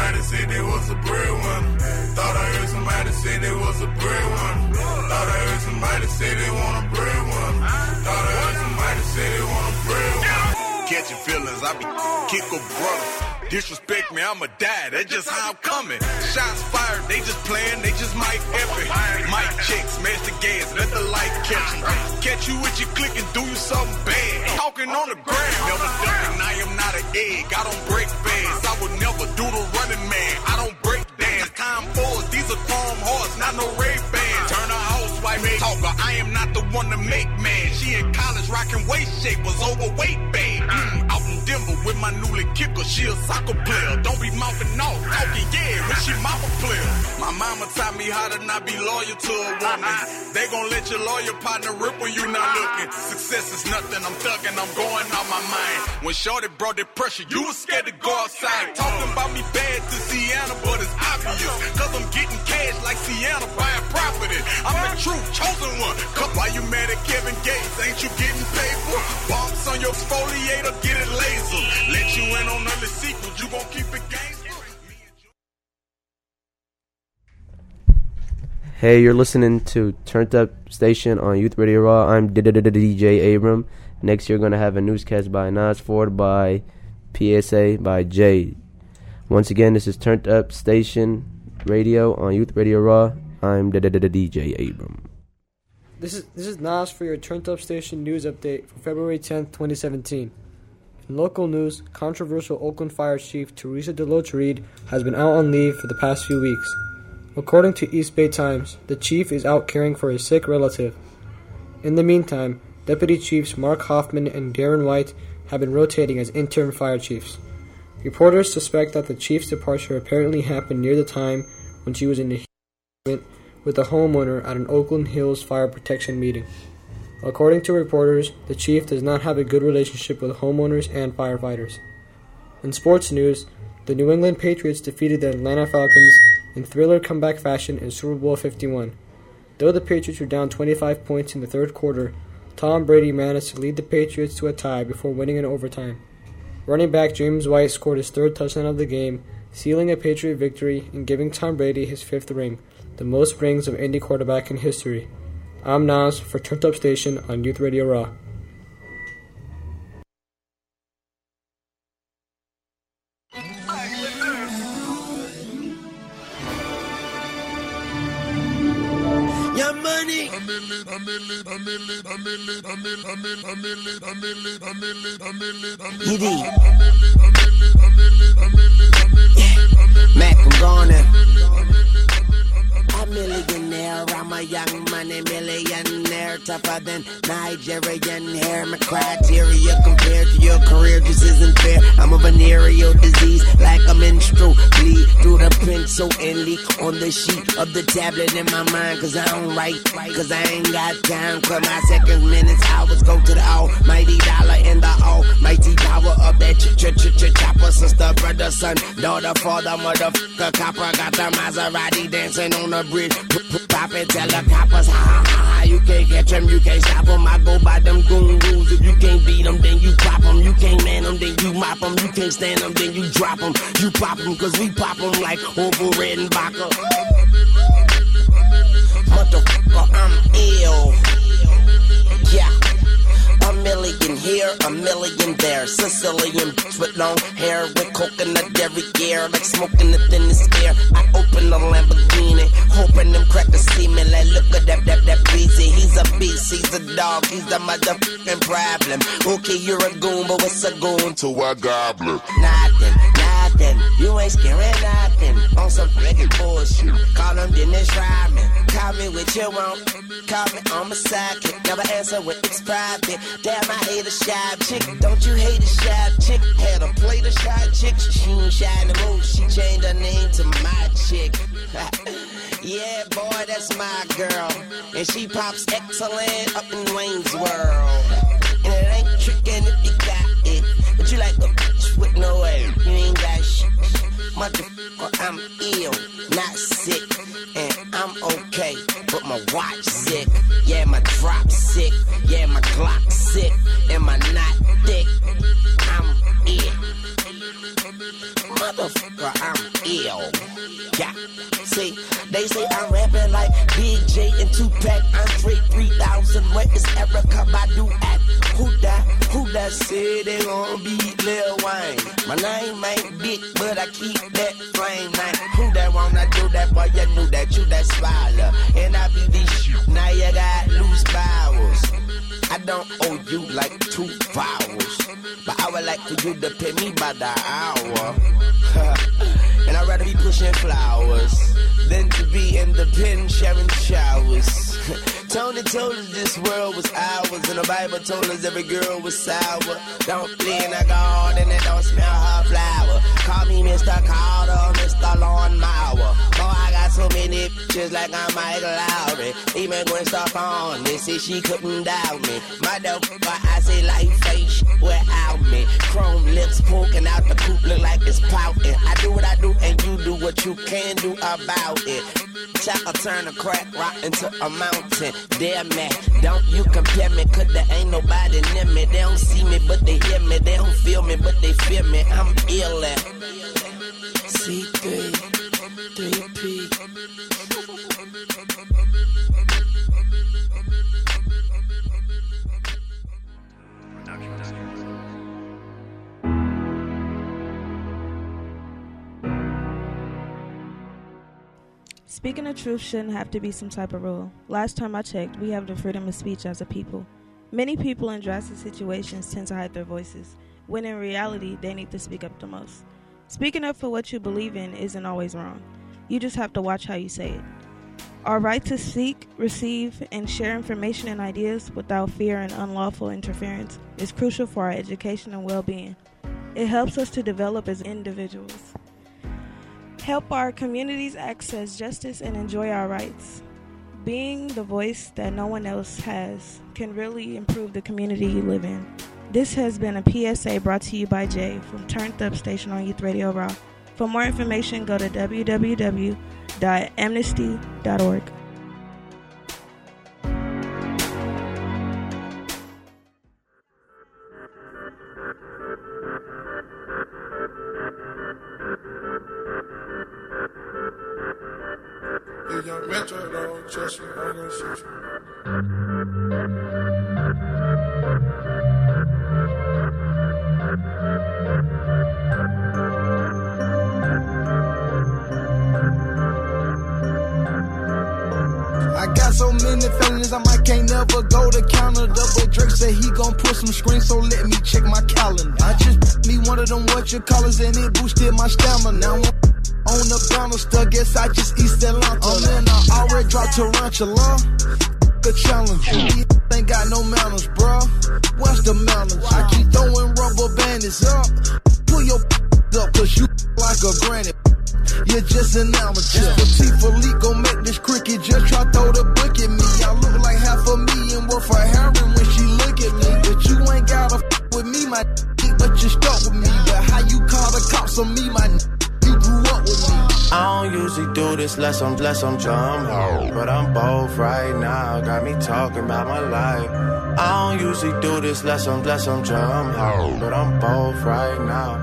somebody said they was a breadwinner. Thought I heard somebody say they was a breadwinner. Thought I heard somebody say they want a breadwinner. Thought I heard somebody say they want a breadwinner. Catching feelings, I be kick a brother. Disrespect me, I'ma die, that's just how I'm coming. Shots fired, they just playing, they just might F it. Mic check, smash the gas, let the light catch you. Catch you with your click and do you something bad. Talking on the ground, never ducking, I am not an egg. I don't break fast, I would never do the running man. I don't break dance, time forwards, these are chrome hearts, not no Ray-Bans. Turn a housewife talker, I am not the one to make man. She in college rocking waist shapers, overweight babe. Out in Denver with my newly kicker, she a soccer player. Don't be mouthing off, talking yeah, when she mama player. My mama taught me how to not be loyal to a woman. They gon' let your lawyer partner rip when you not looking. Success is nothing, I'm thugging, I'm going out my mind. When Shorty brought that pressure, you was scared to go outside. Talking about me bad to Sienna, but it's obvious. Cause I'm getting cash like Sienna buying property. I'm the true chosen one. Why you mad at Kevin Gates? Ain't you getting paid for? Bumps on your exfoliator, get it laser. Let you in on other sequels, you gon' keep it gangster. Hey, you're listening to Turned Up Station on Youth Radio Raw. I'm DJ Abram. Next, you're going to have a newscast by Nas, followed by PSA by Jay. Once again, this is Turned Up Station Radio on Youth Radio Raw. I'm DJ Abram. This is Nas for your Turned Up Station news update for February 10th, 2017. In local news, controversial Oakland Fire Chief Teresa DeLoach-Reed has been out on leave for the past few weeks. According to East Bay Times, the chief is out caring for a sick relative. In the meantime, Deputy Chiefs Mark Hoffman and Darren White have been rotating as interim fire chiefs. Reporters suspect that the chief's departure apparently happened near the time when she was in a argument with a homeowner at an Oakland Hills fire protection meeting. According to reporters, the chief does not have a good relationship with homeowners and firefighters. In sports news, the New England Patriots defeated the Atlanta Falcons in thriller comeback fashion in Super Bowl 51. Though the Patriots were down 25 points in the third quarter, Tom Brady managed to lead the Patriots to a tie before winning in overtime. Running back James White scored his third touchdown of the game, sealing a Patriot victory and giving Tom Brady his fifth ring, the most rings of any quarterback in history. I'm Nas for Turned Up Station on Youth Radio Raw. Mac, I'm gone now. A millionaire, I'm a young money millionaire, tougher than Nigerian hair. My criteria compared to your career just isn't fair. I'm a venereal disease, like a menstrual bleed through the pencil and leak on the sheet of the tablet in my mind. Cause I don't write, cause I ain't got time. Cause my seconds, minutes, hours go to the almighty dollar and the almighty power of that chopper. Sister, brother, son, daughter, father, motherfucker, copper. Got the Maserati dancing on the bridge. Pop it, tell the coppers, ha ha ha. You can't catch them, you can't stop them. I go by them goon rules. If you can't beat them, then you pop them. You can't man them, then you mop them. You can't stand them, then you drop them. You pop them, cause we pop them like Orville Redenbacher. Motherfucker, I'm ill. Yeah. A million here, a million there. Sicilian bitch with long hair, with coconut every year, like smoking the thinnest air. I open a Lamborghini, hoping them crackers see me. Like, look at that breezy. He's a beast, he's a dog, he's the motherfucking problem. Okay, you're a goon, but what's a goon to a goblin? Nothing. You ain't scaring nothing. On some friggin' bullshit. Call him Dennis Rodman. Call me what you want. Call me on my sidekick. Never answer when it's private. Damn, I hate a shy chick. Don't you hate a shy chick? Had a plate of shy chicks. She ain't shy in the mood. She changed her name to my chick. Yeah, boy, that's my girl. And she pops excellent up in Wayne's World. And it ain't trickin' if you got it. But you like a bitch with no way. You ain't got shit. Motherfucker, I'm ill, not sick. And I'm okay, but my watch sick. Yeah, my drop sick. Yeah, my Glock sick. And my knot thick. I'm it. motherfucker, I'm ill. Yeah, see, they say I'm rapping like Big J and Tupac. Andre 3000, where is Erica Badu at? Who that said they gon' beat Lil Wayne? My name ain't big, but I keep that flame name. Who that wanna do that, boy? You knew that, you that spider. And I be this shit, now you got loose bowels. I don't owe you like 2 vowels, but I would like for you to pay me by the hour. And I'd rather be pushing flowers than to be in the pen sharing showers. Tony told us this world was ours, and the Bible told us every girl was sour. Don't play in a garden and don't smell her flower. Call me Mr. Carter, Mr. Lawnmower. Oh, I got so many bitches like I'm Michael Lowry. Even Gwen Stefani, they say she couldn't doubt me. Motherfucker, I say life ain't shit without me. Chrome lips poking out the poop, look like it's pouting. I do what I do and you do what you can do about it. Chopper turn a crack rock into a mountain. Damn man, don't you compare me, cause there ain't nobody near me. They don't see me, but they hear me. They don't feel me, but they feel me. I'm ill at C3, 3P. Speaking the truth shouldn't have to be some type of rule. Last time I checked, we have the freedom of speech as a people. Many people in drastic situations tend to hide their voices, when in reality, they need to speak up the most. Speaking up for what you believe in isn't always wrong. You just have to watch how you say it. Our right to seek, receive, and share information and ideas without fear and unlawful interference is crucial for our education and well-being. It helps us to develop as individuals, help our communities access justice, and enjoy our rights. Being the voice that no one else has can really improve the community you live in. This has been a PSA brought to you by Jay from Turned Up Station on Youth Radio Raw. For more information, go to www.amnesty.org. If young Metro don't trust you, I'm gonna shoot you. I got so many felonies, I might can't never go to counter. Double Drake said he gon' put some screens, so let me check my calendar. I just me one of them what you callers, and it boosted my stamina. Now I'm on the banister, guess I just East Atlanta. And I already dropped Tarantula. The challenge, you ain't got no manners, bruh. What's the manners? I keep throwing rubber bandits up. Pull your up, cause you like a granny. You're just an amateur. The Tifa leak gon' make this cricket just try throw the book at me. Y'all look like $500,000 worth of heroin when she look at me. But you ain't gotta with me, my but you stuck with me. But how you call the cops on me, my you grew up with me. I don't usually do this unless I'm drum hard, but I'm both right now. Got me talking about my life. I don't usually do this unless I'm drum hard, but I'm both right now.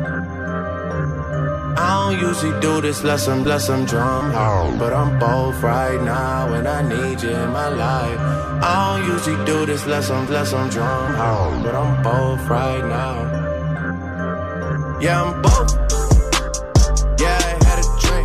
I don't usually do this unless I'm drum hard, but I'm both right now, and I need you in my life. I don't usually do this unless I'm drum hard, but I'm both right now. Yeah, I'm both. Yeah, I had a drink.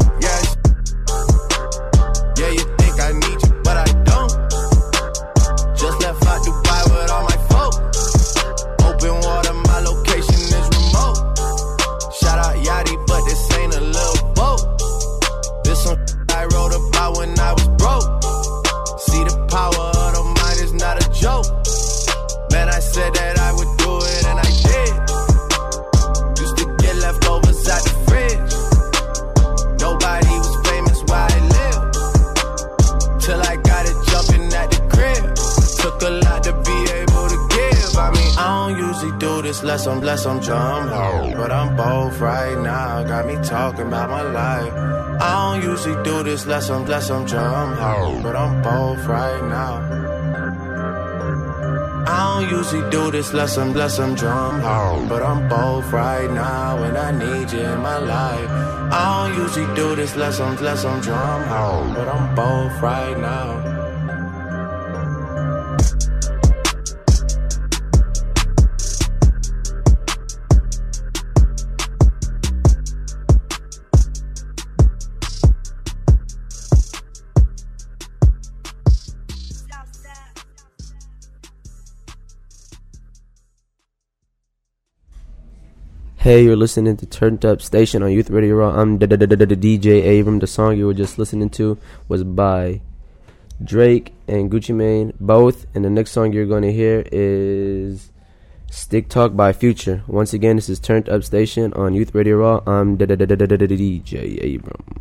Yeah, you think I need you, but I don't. Just left out Dubai with all my folk. Open water, my location is remote. Shout out Yachty, but this ain't a little boat. This some I wrote about when I was broke. See, the power of the mind is not a joke. Man, I said that I would do it, and I did. Used to get leftovers out the fridge. Nobody was famous where I lived, till I got it jumping at the crib. Took a lot to be able to give. I mean, I don't usually do this unless I'm drum hard, but I'm both right now. Got me talking about my life. I don't usually do this unless I'm drum hard, but I'm both right now. I I don't usually do this unless I'm drum hard. But I'm both right now and I need you in my life. I don't usually do this unless I'm drum hard. But I'm both right now. Hey, you're listening to Turned Up Station on Youth Radio Raw. I'm DJ Abram. The song you were just listening to was by Drake and Gucci Mane, both. And the next song you're going to hear is Stick Talk by Future. Once again, this is Turned Up Station on Youth Radio Raw. I'm DJ Abram.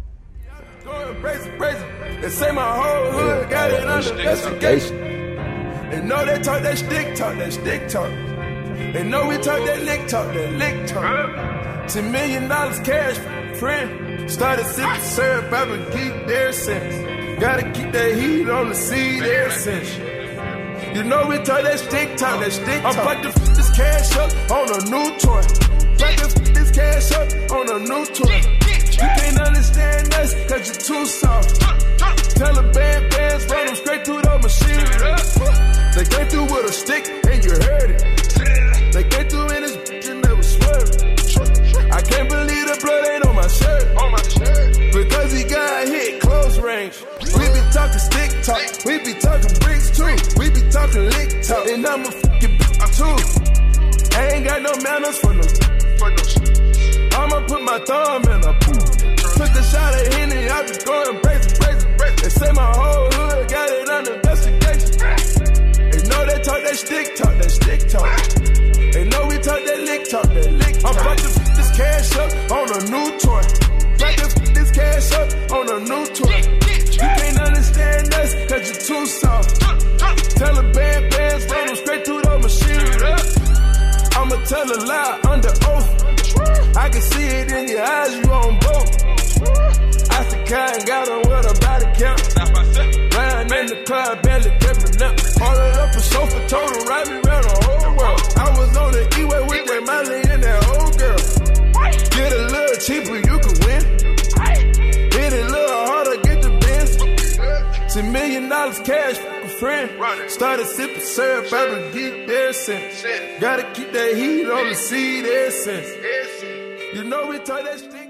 They say my whole hood got it under investigation. They know they talk that stick talk. They know we talk that lick talk. $10 million cash, friend. Started sipping syrup, I've been geeked there since. Gotta keep that heat on the seed there since. You know we talk that stick talk. I'm about to f this cash up on a new toy. About to f this cash up on a new toy. You can't understand us cause you're too soft. Taliban bands run them straight through the machine. They came through with a stick and you heard it. They came through in this bitch and never swerved. I can't believe the blood ain't on my shirt. Because he got hit close range. We be talking stick talk. We be talking bricks too. We be talking lick talk. And I'm a fucking bitch too. I ain't got no manners for no I'ma put my thumb in a pool. Took a shot at Henny, I be going crazy. They say my whole hood got it under investigation. They know they talk that stick talk. They know we talk that lick talk. I'm about to f this cash up on a new toy. About to f this cash up on a new toy. You can't understand us cause you're too soft. Taliban bands run them straight through the machine. I'ma tell a lie under oath. I can see it in your eyes, you on both. I the kind got on with a body count. Riding in the club, barely dipping up. Ordered up a sofa, total, ride me around the whole world. I was on the E-way with that Miley and that old girl. Get a little cheaper, you can win. Hit it a little harder, get the Benz. $10 million cash for a friend. Started sipping syrup, I've been geeked there since. Gotta keep that heat on the seed there since. You know we talk that stick talk.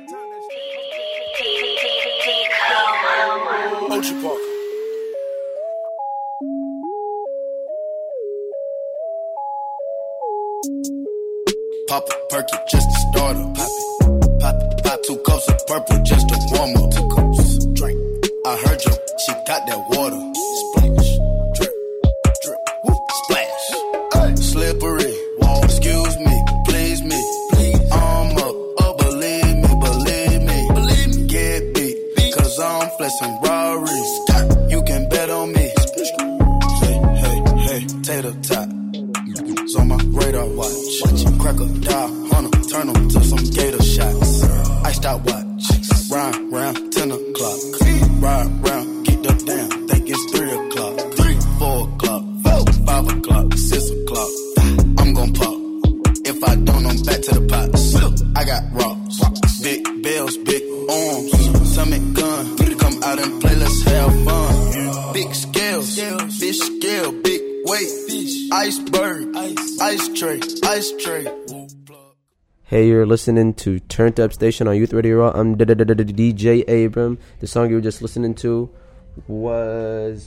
Ochi Parker. Pop a perky just to start up. Pop 2 cups of purple just to warm up. 2 cups, drink. I heard you, she got that water. Splash, drip, drip, whoop, splash. Ay. Slippery, whoa. Excuse me, please me. I'm up, believe me. Get beat, cause I'm flexing Rari's. You can bet on me. Hey, tater tot. It's on my radar watch. Crocodile, hunter, turn them to some gator shots. Iced out watch, ride round 10 o'clock. Ride round, get up down, think it's 3 o'clock. 4 o'clock, 5 o'clock, 6 o'clock. I'm gon' pop. If I don't, I'm back to the pots. I got rocks, big bells, big arms. Summit gun, come out and play, let's have fun. Big scales, fish scale, big weight. Iceberg, ice tray. Hey, you're listening to Turned Up Station on Youth Radio Raw. I'm DJ Abram. The song you were just listening to was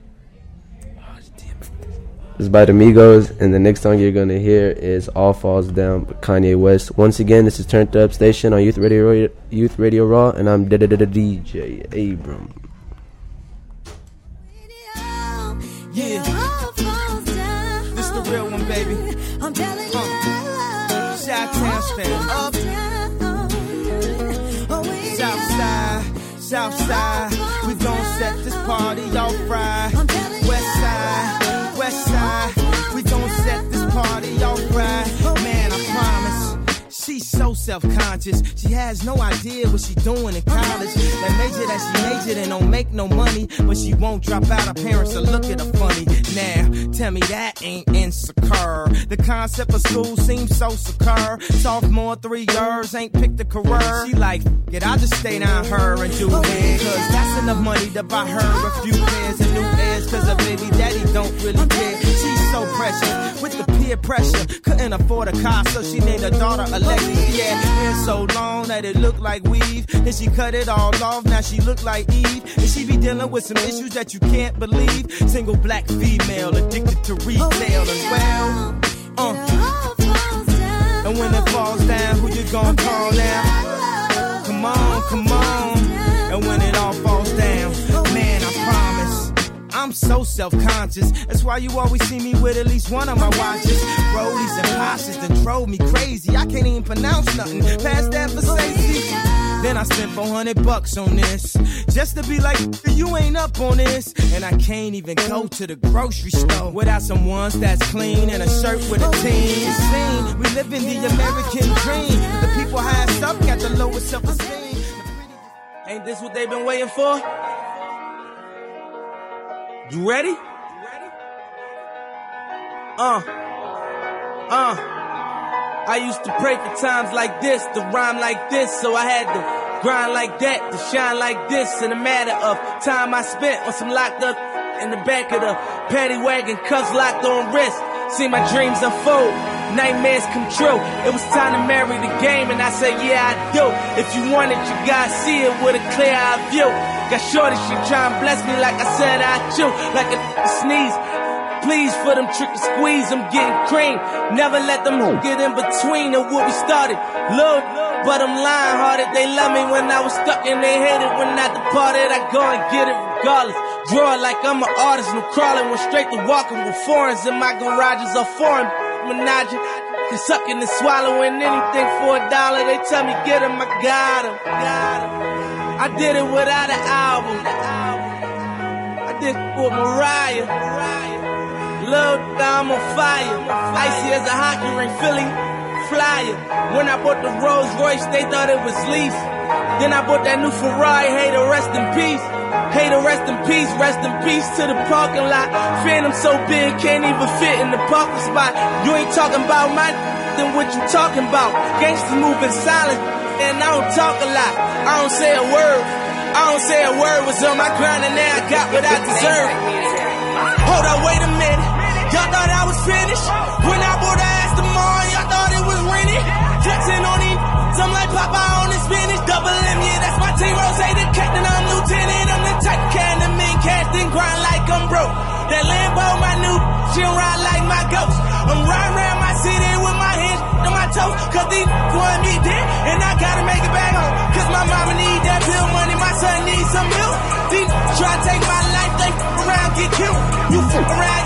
by the Migos, and the next song you're gonna hear is All Falls Down by Kanye West. Once again, this is Turned Up Station on Youth Radio Raw, and I'm DJ Abram. Yeah. This the real one, baby. I'm telling you. Chi-Town stand up. Southside, we gon' set this party off right. West side, we gon' set this party off right. Man, I promise, she's so self-conscious. She has no idea what she doing in college. That major that she majored in don't make no money, but she won't drop out. Her parents will look at her funny. Now, tell me that ain't insecure. The concept of school seems so secure. Sophomore 3 years, ain't picked a career. She like, I'll just stay down her and do it. Cause that's enough money to buy her a few pairs of new airs. Cause her baby daddy don't really care. She's so precious with the peer pressure. Couldn't afford a car, so she named her daughter Alexis. Yeah, hair so long that it looked like weave. Then she cut it all off, now she look like Eve. And she be dealing with some issues that you can't believe. Single black female addicted to retail and well. And when it falls down, who you gonna call now? Come on, come on. And when it all falls down, man, I promise I'm so self-conscious. That's why you always see me with at least one of my watches. Rollies and Porsches that drove me crazy. I can't even pronounce nothing past that for safety. Then I spent $400 on this, just to be like, you ain't up on this. And I can't even go to the grocery store without some ones that's clean and a shirt with a team. Insane, we live in the American dream. The people highest up got the lowest self-esteem. Ain't this what they've been waiting for? You ready? I used to pray for times like this, to rhyme like this, so I had to grind like that, to shine like this. In a matter of time I spent on some locked up in the back of the paddy wagon, cuffs locked on wrist. See my dreams unfold, nightmares come true. It was time to marry the game, and I said, yeah, I do. If you want it, you gotta see it with a clear eye view. Got shorty, she try and bless me like I said I chew, like a sneeze. Please for them trick and squeeze, I'm getting cream. Never let them get in between of what we started. Lord, but I'm lying hearted. They love me when I was stuck and they hated when I departed. I go and get it regardless. Draw it like I'm an artist. No crawling, went straight to walking with foreigns in my garages or foreign menage. Can sucking and swallowing anything for $1. They tell me get him, I got him. I did it without an album. I did it with Mariah. Lil' I'm on fire. Icy as a hockey ring, Philly flyer. When I bought the Rolls Royce, they thought it was lease. Then I bought that new Ferrari, hey to rest in peace. Hey to rest in peace to the parking lot. Phantom so big, can't even fit in the parking spot. You ain't talking about my then what you talking about? Gangsters moving silent, and I don't talk a lot. I don't say a word. Was on my grind and now I got what I deserve. Hold up, wait a minute. Y'all thought I was finished. When I bought the Aston Martin, y'all thought it was rented. Flexing on these, I'm like Popeye on the spinach. Double M, yeah, that's my team. Rose, the captain, I'm lieutenant. I'm the type of can that mean cash, then grind like I'm broke. That Lambo, my new, she'll ride like my ghost. I'm riding around my city with my hands on my toes. Cause these want me dead, and I gotta make it back home. Cause my mama need that bill money, my son needs some milk. These try to take my life, they around, get killed. You around,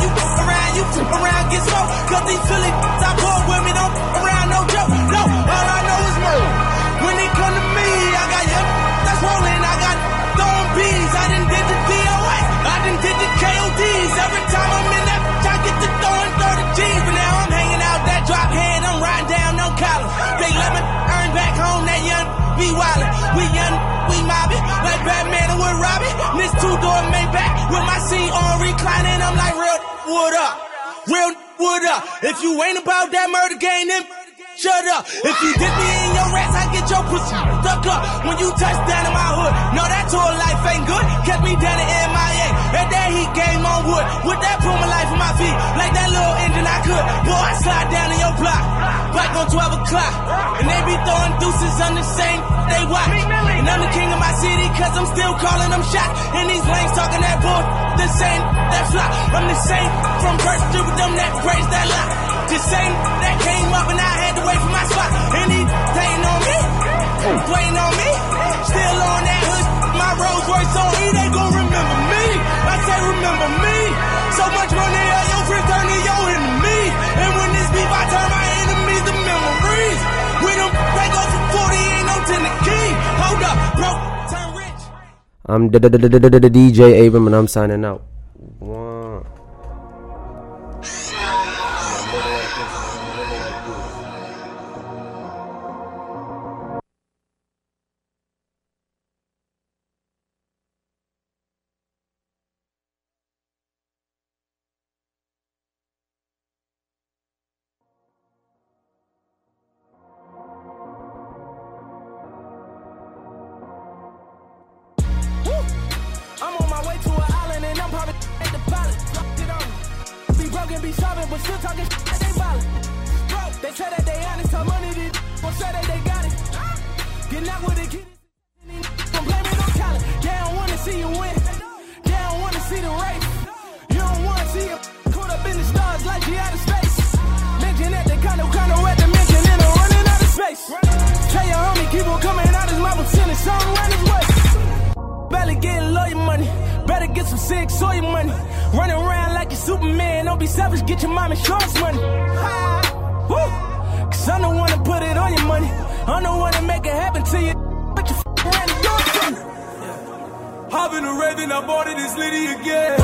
get smoked. Cause these Philly stop bored with me, don't around, no joke. No, all I know is murder. When they come to me, I got that's rolling, I got throwing bees. I done did the DOS, I done did the KODs. Every time I'm in that, I get to throwing 30 G's. But now I'm hanging out that drop head, I'm riding down no collars. They let me earn back home, that young be wildin'. We young, we mobbin', like Batman and with Robin. This two-door Maybach with my seat on reclining. I'm like, real wood up, real wood up. If you ain't about that murder game, then shut up. If you dip me in your rats, I get your pussy stuck up. When you touch down in my hood, no, that tour life ain't good. Kept me down in MIA, and that heat game on wood. With that Puma life on my feet, like that little engine I could. Boy, I slide down in your block, back on 12 o'clock. And they be throwing deuces on the same, they watch. And I'm the king of my city, cause I'm still calling them shots. And these lanes talking that bull, the same, that flop. I'm the same, from birth to them that praise that lot. The same that came up and I had to wait for my spot. And he waiting on me, waiting on me. Still on that hood, my Rolls Royce on E, they gon' remember me. I say remember me. So much money, all your friends turn to your enemy. And when this beef, I turn my enemies to memories. With them, they go for 40, ain't no 10 the key. Hold up, bro, turn rich. I'm DJ Abram and I'm signing out. One. be shopping, but still talking shit that they ballin'. They say that they honest, how money did, gon' say that they got it. Getting out with the kid, gon' blame it on talent. They don't wanna see you win, they don't wanna see the race. You don't wanna see it caught up in the stars like you out of space. Mention that they kinda at the mention and I'm running out of space. Tell your homie, keep on coming out his mouth, I'm sending something around his way. Better get lawyer money, better get some sick soy money. Running around like you Superman, don't be selfish, get your mom insurance money. Woo! Cause I'm the one to put it on your money. I'm the one to make it happen to you. But you ran the door to me. Hop in the red, then I bought it, it's Liddy again.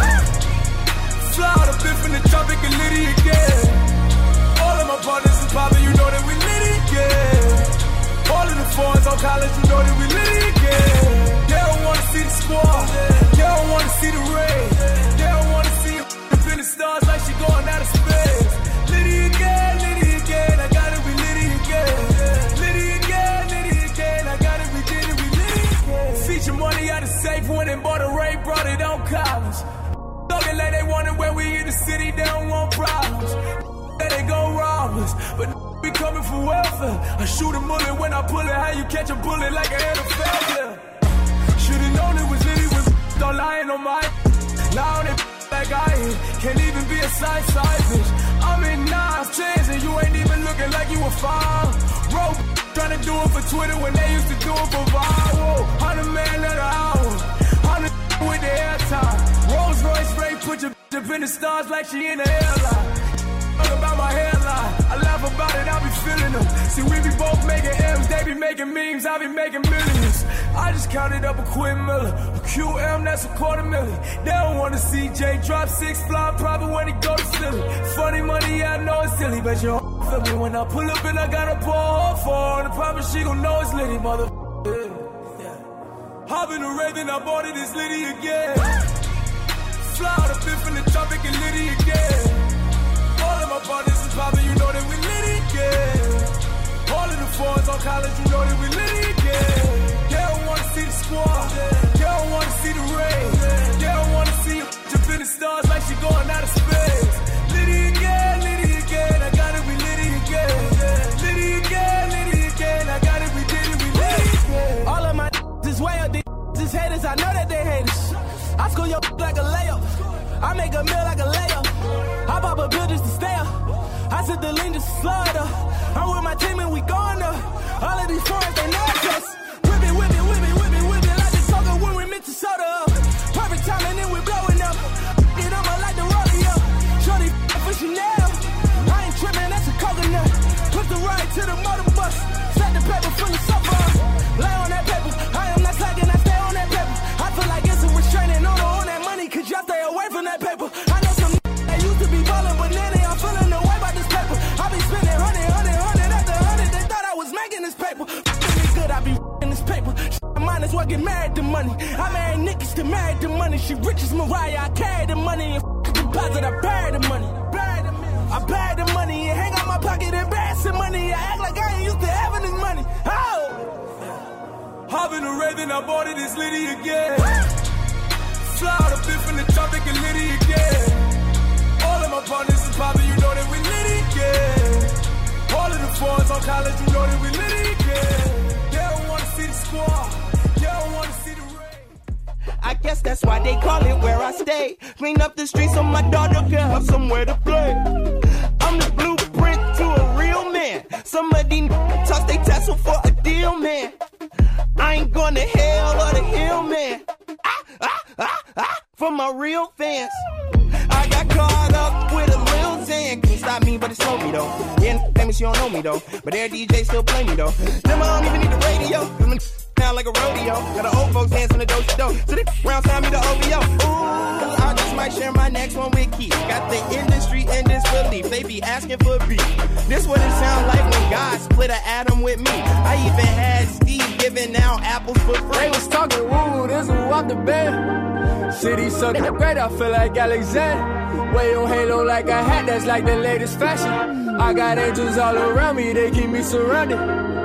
Fly out a bit from the tropic and Liddy again. All of my partners is poppin', you know that we Liddy again. All of the foreigners on college, you know that we Liddy again. They don't wanna see the squad, they don't wanna see the rain. They don't wanna see you up in the stars like she going out of space. Liddy again, I got it, we Liddy again. Liddy again, I got it, we did it, we Liddy again. Feature money out of safe, went and bought a Ray, brought it on college. Talking like they wanted where we in the city, they don't want problems. That they gon' rob us, but we coming for welfare. I shoot a bullet when I pull it, how you catch a bullet like a NFL player. Should've known it was Liddy when don't lying on my. Now they like I ain't, can't even be a side bitch. I'm in 9 10s and you ain't even looking like you a fine. Bro, trying to do it for Twitter when they used to do it for viral. 100 man at an hour, 100 with the airtime. Rolls Royce Ray put your up in the stars like she in the airline. Talk about my hairline, I laugh about it, I be feeling them. See, we be both making M's, they be making memes, I be making millions. I just counted up a $250,000, a QM, that's a $250,000. They don't wanna see Jay drop 6 fly profit when he go to Philly. Funny money, yeah, I know it's silly, but you don't feel me when I pull up and I got a pour for her. The promise she gon' know it's Liddy, motherfucker. Yeah. Hop in the red, then I bought it, it's Liddy again. Fly out a bit from the tropic and Liddy again. All of my partners is poppin', you know that we Liddy again. All of the foreigners on college, you know that we Liddy again. They don't wanna see the squad, they don't wanna see the rain. They don't wanna see you jump in the stars like she going out of space. Liddy again, I got it, we Liddy again. Liddy again, I got it, we did it, we Liddy again. All of my is way up, these haters, I know that they hate us. I score your like a layup, I make a meal like a layup. I pop a bill just to stay up. I said the lean just to slide up. I'm with my team and we going up. All of these foreigners, they know us. Whip it like the talker when we mix the soda up. Perfect time and then we blowing up. It up like the rodeo. Shorty for Chanel. I ain't tripping, that's a coconut. Put the ride to the motor bus. Set the paper full of supper. Lay on that paper. I am not slacking, I stay on that paper. I feel like it's a restraining order on that money, cause y'all stay away from that paper. I know some that used to be ballin', but now they are feeling the way about this paper. I be spending 100 after 100. They thought I was making this paper. Me good, I be in this paper. Mine is what get married to money. I married niggas to married to money. She rich as Mariah, I carry the money and deposit. I bury the money. I bury the money and hang out my pocket, embarrassing money. I act like I ain't used to having this money. Oh! Hop in the red, then I bought it, it's Liddy again. Fly out a bit from the tropic and Liddy again. All of my partners is poppin', you know that we Liddy again. All of the foreigners on college, you know that we Liddy again. They don't wanna see the squad, they don't wanna see the rain. I guess that's why they call it where I stay. Clean up the streets so my daughter can have somewhere to play. I'm the blueprint to a real man. Some of these toss they tassel for a deal, man. I ain't going to hell or the hill, man. For my real fans. I got caught up with a Lil Xan. Can't stop me, but it slowed me though. Yeah, famous, you don't know me though. But their DJ still play me though. Them I don't even need the radio. Sound like a rodeo. Got the old folks dancing the do-do. So they round time me the OVO. Ooh, I just might share my next one with Keith. Got the industry in disbelief. They be asking for beef. This what it sound like when God split an atom with me. I even had Steve giving out apples for free. They was talking, woo, this who off the bed. City so great, I feel like Alexander. Way on Halo like a hat, that's like the latest fashion. I got angels all around me, they keep me surrounded.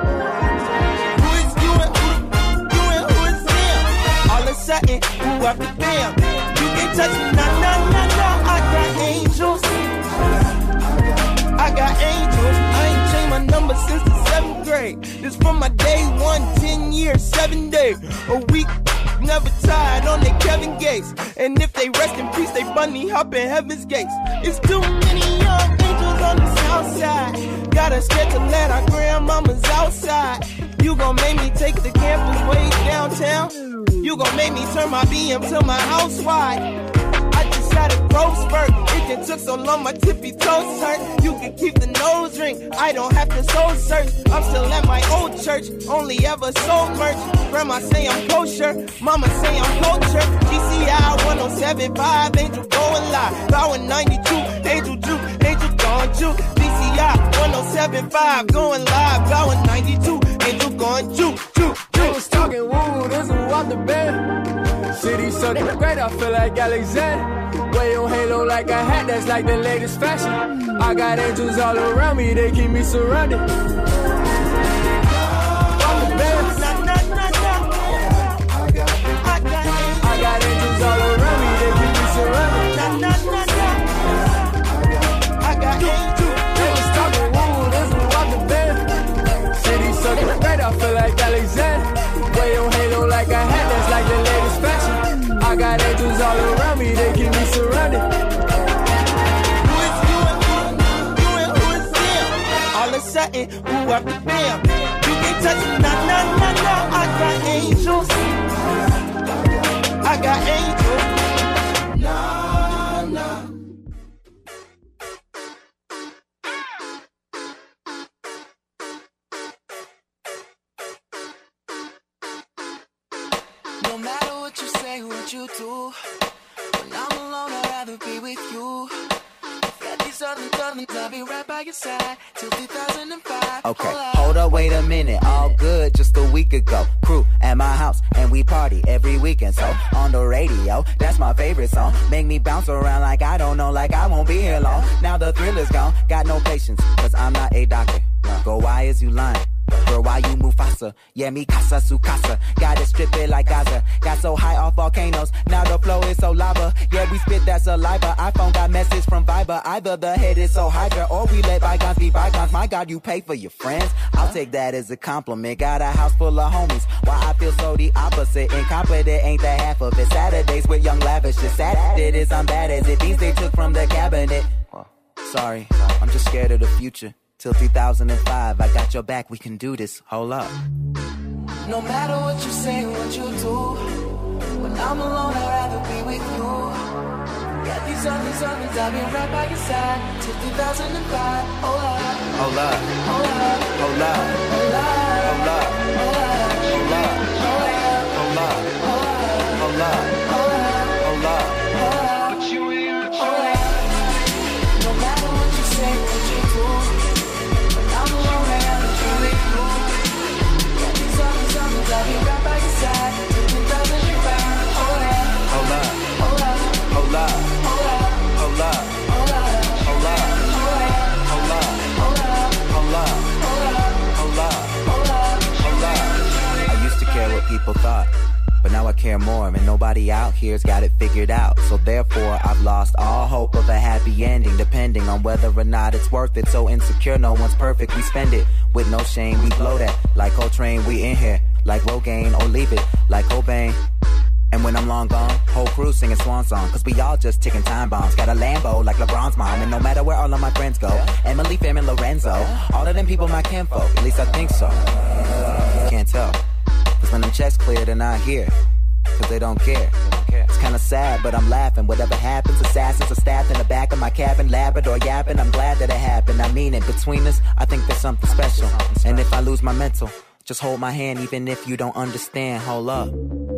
Sudden, who up the bam? You can't touch me, nah, I got angels. got angels. I ain't changed my number since the 7th grade. This from my day one, 10 years, 7 days. A week, never tired on their Kevin Gates. And if they rest in peace, they bunny hop in heaven's gates. It's too many young angels on the south side. Got us scared to let our grandmamas outside. You gon' make me take the campus way downtown. You gon' make me turn my BM to my house wide. I just had a growth spurt. It just took so long my tippy toes hurt. You can keep the nose ring. I don't have to soul search. I'm still at my old church. Only ever sold merch. Grandma say I'm kosher. Mama say I'm culture. GCI 107.5. Angel going live. Power 92. Angel Juke. Angel gone juke. GCI 107.5. Going live. Power 92. Angel gone juke. Juke. They was talking woo, this was off the bed. City so great, I feel like Alexander. Way on halo like a hat, that's like the latest fashion. I got angels all around me, they keep me surrounded. Off the bed. I got angels all around me, they keep me surrounded. I got angels. They was talking woo, this was off the bed. City so great, I feel like Alexander. Way on halo like a hat, that's like the latest fashion. I got angels all around me, they keep me surrounded. Who is you and who is them? All of a sudden, who after them? You can't touch me, nah, nah, nah, nah. I got angels. I got angels. Nah, nah. No matter what you say, what you do, when I'm alone, I'd rather be with you. Got these other things, I'll be right by your side till 2005. Okay, hold up, wait a minute. All good just a week ago. Crew at my house and we party every weekend. So on the radio, that's my favorite song. Make me bounce around like I don't know, like I won't be here long. Now the thrill is gone, got no patience, cause I'm not a doctor. Go, why is you lying? Girl, why you move faster? Yeah, me casa su casa. Got it strip it like Gaza. Got so high off volcanoes. Now the flow is so lava. Yeah, we spit that saliva. iPhone got message from Viber. Either the head is so hydra or we let bygones be bygones. My God, you pay for your friends. I'll take that as a compliment. Got a house full of homies. Why I feel so the opposite. Incompetent ain't the half of it. Saturdays with young lavish. It's sad it is, I'm bad as it. These they took from the cabinet. Sorry, I'm just scared of the future. Till 2005, I got your back, we can do this, hold up. No matter what you say, what you do, when I'm alone, I'd rather be with you. Got these others, I'll be right by your side till 2005. Hold up, hold up, hold up, hold up, hold up, hold up, hold up, hold up, hold up, hold up, hold up. But you ain't hold up. No matter what you say, what you do, when I'm alone, I'd rather be with you. Got these others, I'll be right by your side till 2005. Hold up, hold up, hold up, hold up, hold up, hold up, hold up, hold up, hold up, hold up, hold up, hold up, hold up, hold up. I used to care what people thought, but now I care more, and nobody out here's got it figured out. So therefore, I've lost all hope of a happy ending, depending on whether or not it's worth it. So insecure, no one's perfect, we spend it with no shame, we blow that. Like Coltrane, we in here, like Rogaine, or leave it, like Cobain. And when I'm long gone, whole crew singing swan song, cause we all just ticking time bombs. Got a Lambo like LeBron's mom, and no matter where all of my friends go, Emily, Fam, and Lorenzo, all of them people my kinfolk, at least I think so. Can't tell, cause when them checks clear, they're not here, cause they don't care. It's kinda sad, but I'm laughing. Whatever happens, assassins are stabbed in the back of my cabin, Labrador yapping. I'm glad that it happened, I mean it. Between us, I think there's something special. And if I lose my mental, just hold my hand, even if you don't understand. Hold up.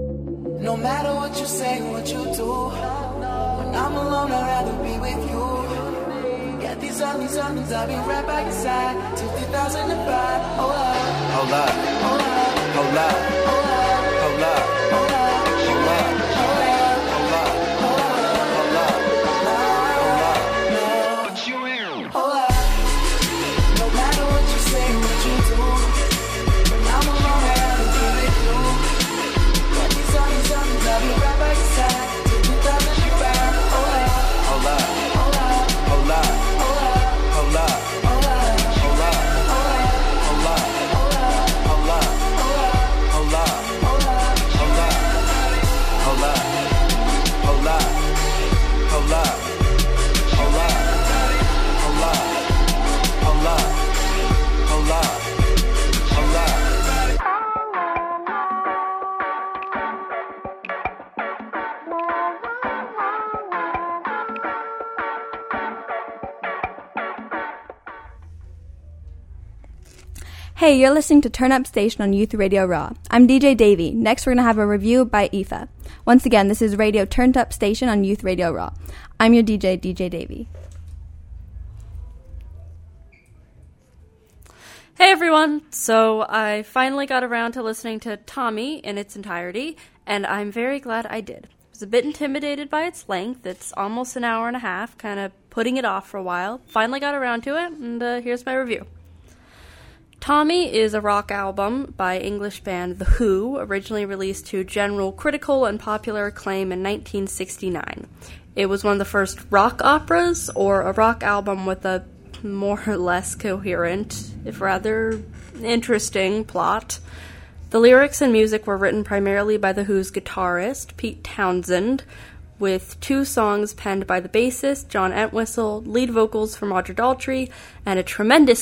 no matter what you say, what you do. When I'm alone, I'd rather be with you. Got these others, I'll be right by your side till 2005. Hold up, hold up, hold up, hold up, hold up, hold up, hold up, hold up, hold up, hold up, hold up, hold up. But you ain't. Hold up. No matter what you say, what you do. When I'm alone, I'd rather be with you. Got these others, I'll be right by your side till 2005. Hold up, hold up, hold up, hold up, hold up, hold up, hold up. Hey, you're listening to Turn Up Station on Youth Radio Raw. I'm DJ Davey. Next, we're going to have a review by Aoife. Once again, this is Radio Turned Up Station on Youth Radio Raw. I'm your DJ, DJ Davey. Hey everyone! So I finally got around to listening to Tommy in its entirety, and I'm very glad I did. I was a bit intimidated by its length. It's almost an hour and a half, kind of putting it off for a while. Finally got around to it, and here's my review. Tommy is a rock album by English band The Who, originally released to general critical and popular acclaim in 1969. It was one of the first rock operas, or a rock album with a more or less coherent, if rather interesting, plot. The lyrics and music were written primarily by The Who's guitarist, Pete Townsend, with 2 songs penned by the bassist, John Entwistle, lead vocals from Roger Daltrey, and a tremendous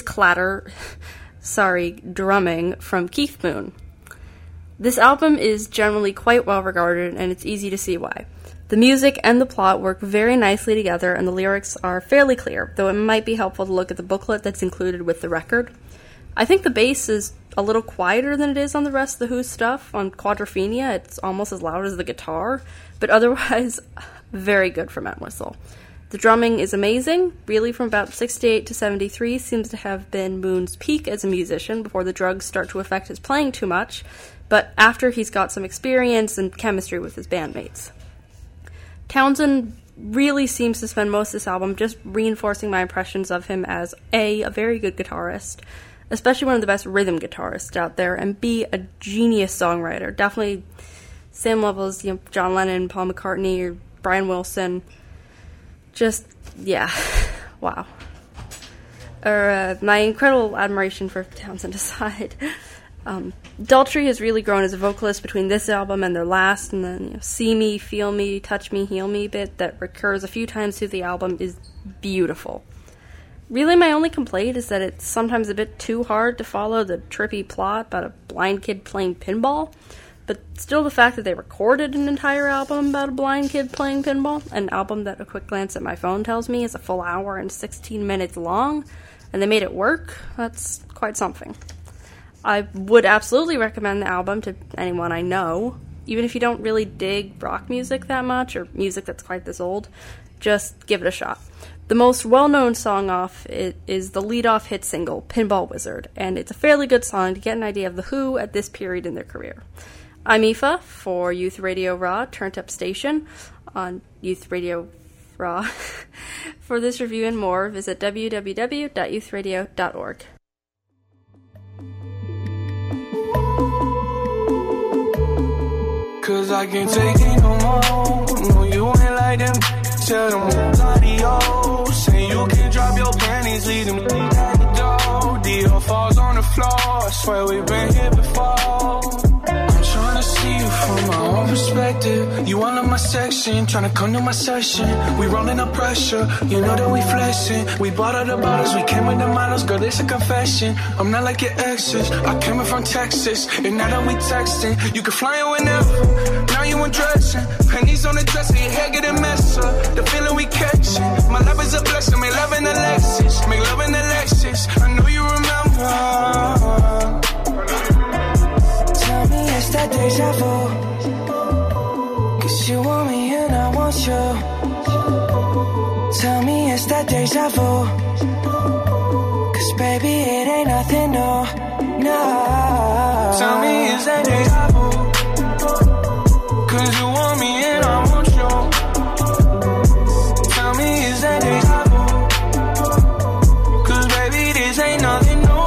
drumming from Keith Moon. This album is generally quite well regarded, and it's easy to see why. The music and the plot work very nicely together, and the lyrics are fairly clear, though it might be helpful to look at the booklet that's included with the record. I think the bass is a little quieter than it is on the rest of the Who stuff. On Quadrophenia, it's almost as loud as the guitar, but otherwise, very good from Entwistle. The drumming is amazing. Really, from about 68 to 73 seems to have been Moon's peak as a musician before the drugs start to affect his playing too much, but after he's got some experience and chemistry with his bandmates. Townsend really seems to spend most of this album just reinforcing my impressions of him as A, a very good guitarist, especially one of the best rhythm guitarists out there, and B, a genius songwriter. Definitely same level as John Lennon, Paul McCartney, or Brian Wilson. Just, yeah, wow. My incredible admiration for Townsend aside. Daltrey has really grown as a vocalist between this album and their last, and the See Me, Feel Me, Touch Me, Heal Me bit that recurs a few times through the album is beautiful. Really, my only complaint is that it's sometimes a bit too hard to follow the trippy plot about a blind kid playing pinball, but still the fact that they recorded an entire album about a blind kid playing pinball, an album that a quick glance at my phone tells me is a full hour and 16 minutes long, and they made it work, that's quite something. I would absolutely recommend the album to anyone I know, even if you don't really dig rock music that much, or music that's quite this old, just give it a shot. The most well-known song off it is the lead-off hit single, Pinball Wizard, and it's a fairly good song to get an idea of The Who at this period in their career. I'm Aoife for Youth Radio Raw, Turned Up Station on Youth Radio Raw. For this review and more, visit www.youthradio.org. Cause I can't take it no more. No, you ain't like them. Tell them adios. Say you can drop your panties, leave them at the door. Dior falls on the floor. I swear we've been here before. I'm trying to see you from my own perspective. You all in my section, trying to come to my session. We rolling up pressure, you know that we flexing. We bought all the bottles, we came with the models. Girl, it's a confession. I'm not like your exes. I came in from Texas, and now that we texting, you can fly in whenever. Now you undressing, pennies on the dresser, your hair getting messed up. The feeling we catching, my love is a blessing. Make love in the Lexus, make love in the Lexus. I know you remember. Tell me it's that deja vu. Cause you want me and I want you. Tell me it's that deja vu. Cause baby it ain't nothing, no, no. Tell me it's that deja vu. Cause you want me and I want you. Tell me is that deja vu. Cause baby this ain't nothing new.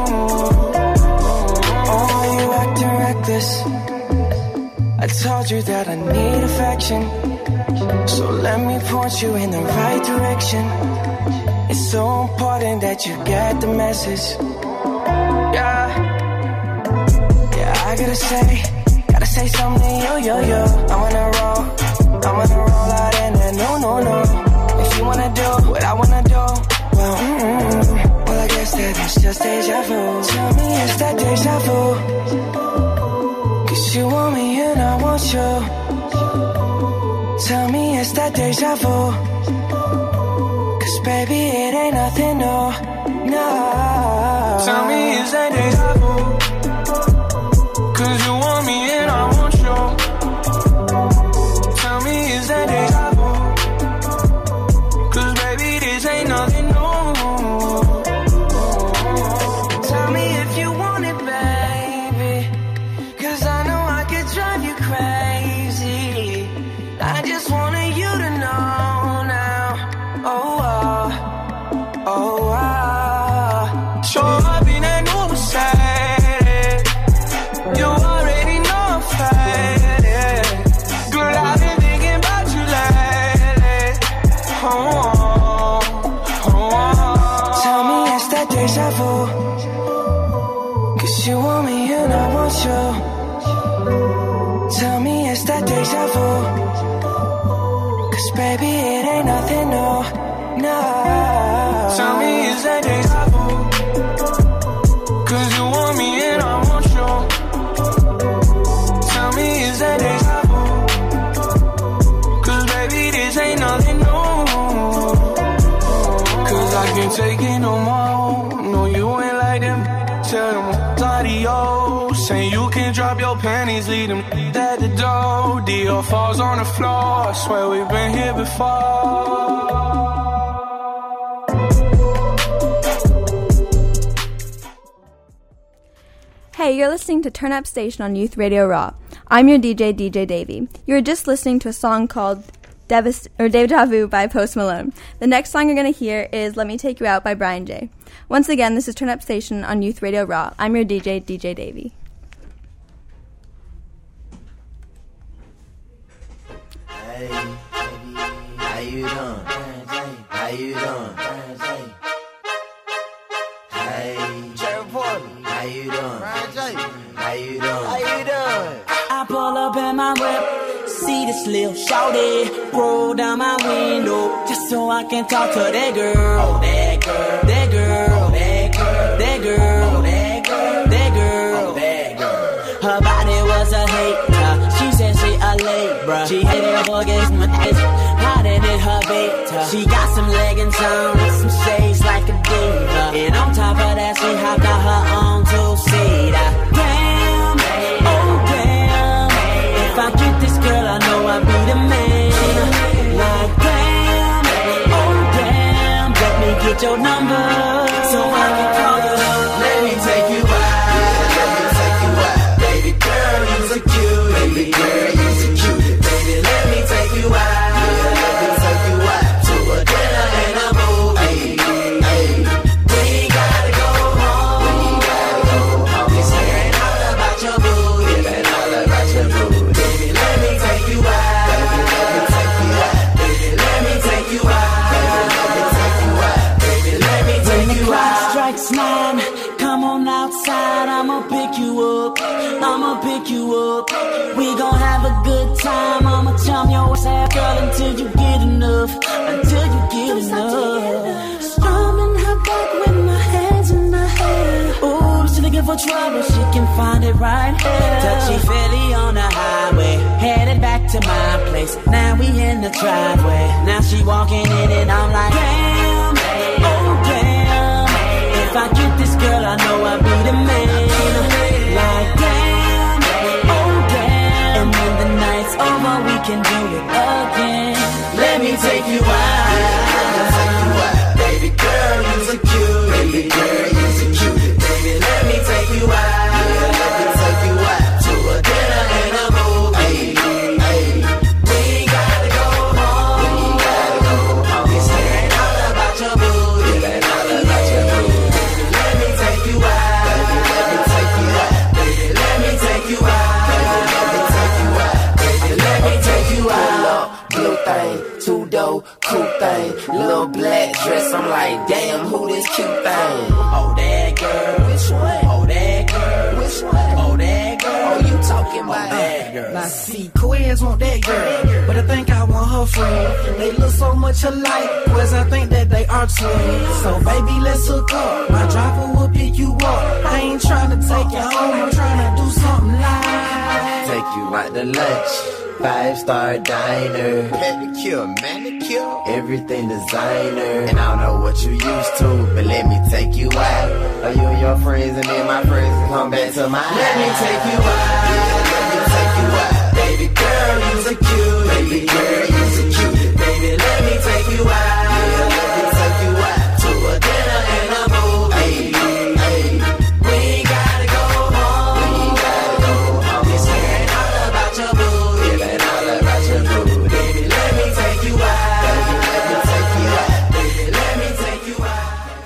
Oh, you acting reckless. I told you that I need affection, so let me point you in the right direction. It's so important that you get the message. Yeah, I gotta say something to you, yo. I wanna roll out in there, no. If you wanna do what I wanna do, well, I guess that it's just deja vu. Tell me it's that deja vu. Cause you want me and I want you. Tell me it's that deja vu. Cause baby it ain't nothing, no. Tell me, is that deja vu? 'Cause you want me and I want you. Tell me, is that deja vu? 'Cause baby, this ain't nothing new. Tell me if you want it, baby. 'Cause I know I could drive you crazy. I just wanted you to know now. Show up in that new Mercedes. You already know I'm faded. Girl, I've been thinking about you lately. Tell me it's that deja vu. 'Cause you want me and I want you. Tell me it's that deja vu. 'Cause baby, it ain't nothing new. No. Tell me is that deja vu? 'Cause you want me and I want you. Tell me is that deja vu? 'Cause baby, this ain't nothing new. 'Cause I can't take it no more. No, you ain't like them. Tell them adios. Say you can drop your panties, leave them at the door. Dior falls on the floor. I swear we've been here before. Hey, you're listening to Turn Up Station on Youth Radio Raw. I'm your DJ, DJ Davey. You were just listening to a song called Deja Vu by Post Malone. The next song you're going to hear is Let Me Take You Out by Brian J. Once again, this is Turn Up Station on Youth Radio Raw. I'm your DJ, DJ Davey. Hey, baby, how you doing? How you doing? Hey, Cherry Porter, how you doing? How you doing? How you doing? I pull up in my whip, see this little shawty, roll down my window, just so I can talk to that girl. Oh, that girl, that girl, oh, that girl, that girl, oh, that girl, that girl, oh, that girl. Her body was a hater, she said she a labor. She hated against my ass, hiding in her beta. She got some leggings on with some shades like a diva, and on top of that she hopped out her own two-seater. Damn, oh damn, if I get this girl I know I'll be the man. Like damn, oh damn, let me get your number so I can call you. Let me take you out. Let me take you out. Baby girl, you's a cutie. Baby girl, you's a cutie. Baby, let me take you out. Let me take you out to a dinner and a movie. Hey, we gotta go home. We gotta go home. This here ain't all about your booty. It ain't all about your booty. Baby, let me take you out. Baby, let me take you out. Baby, let me take you out. Baby, let me take you out. Baby, let me take you out. When the clock strikes 9, come on outside, I'ma pick you up. I'ma pick you up. We gon' have a good time. I'ma charm your ass, girl, until you get enough. Until you get enough. Strumming her back with my hands in my hair. Ooh, she looking for trouble, she can find it right here. Touchy feely on the highway, headed back to my place. Now we in the driveway. Now she walking in and I'm like, damn, oh damn. If I get this girl, I know I'll be the man. Like damn, oh damn. And when the night's over, we can do it again. Let me take you out. Let me take you out. Baby girl, you's a cutie. Baby girl, you's a cutie. Baby, let me take you out. Let me take you out to a dinner and a movie. Hey, we gotta go home. We gotta go home. This here ain't all about your booty. It ain't all about your booty. Baby, let me take you out. Baby, let me take you out. Baby, let me take you out. Baby, let me take you out. Baby, let me take you out. Blue thing, two-door, cool thing, little black dress. I'm like, damn, who this cute thing? Oh, that girl. Which one? Oh, that girl. Which one? Oh, that girl. Oh, you talking about that girl? Now see, Quez want that girl, but I think I want her friend. They look so much alike, Quez, I think that they are twins. So baby, let's hook up. My driver will pick you up. I ain't trying to take you home, I'm trying to do something like take you out to lunch. 5-star diner. Pedicure, manicure, everything designer. And I don't know what you used to, but let me take you out. Are you and your friends and then my friends come back to my house? Let me take you out. Yeah, let me take you out. Baby girl, you're so cute. Baby girl, you're so cute. Baby, let me take you out. Yeah, let me take you out to a dinner and a movie. Hey, we ain't gotta go home. We ain't gotta go home. Just hearing all about your booty. Hearing all about your booty. Baby, let me take you out. Baby, let me take you out. Baby, let me take you out.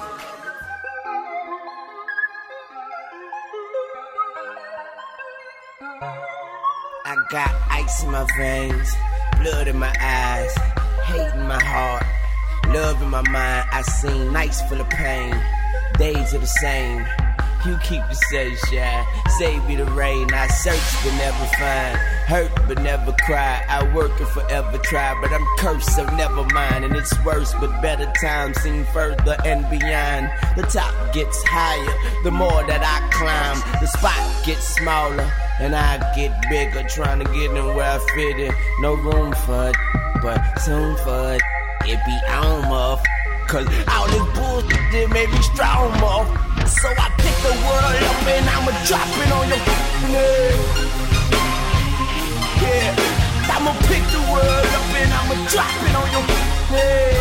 I got ice in my veins, blood in my eyes, hate in my heart, love in my mind. I seen nights full of pain, days are the same. You keep the sunshine, save me the rain. I search but never find, hurt but never cry. I work and forever try, but I'm cursed, so never mind. And it's worse, but better times seem further and beyond. The top gets higher, the more that I climb. The spot gets smaller, and I get bigger, trying to get in where I fit in. No room for it, but soon for it. It be on, muff. Cause all this bullshit made me strong, muff. So I pick the world up and I'ma drop it on your head. Yeah, I'ma pick the world up and I'ma drop it on your head.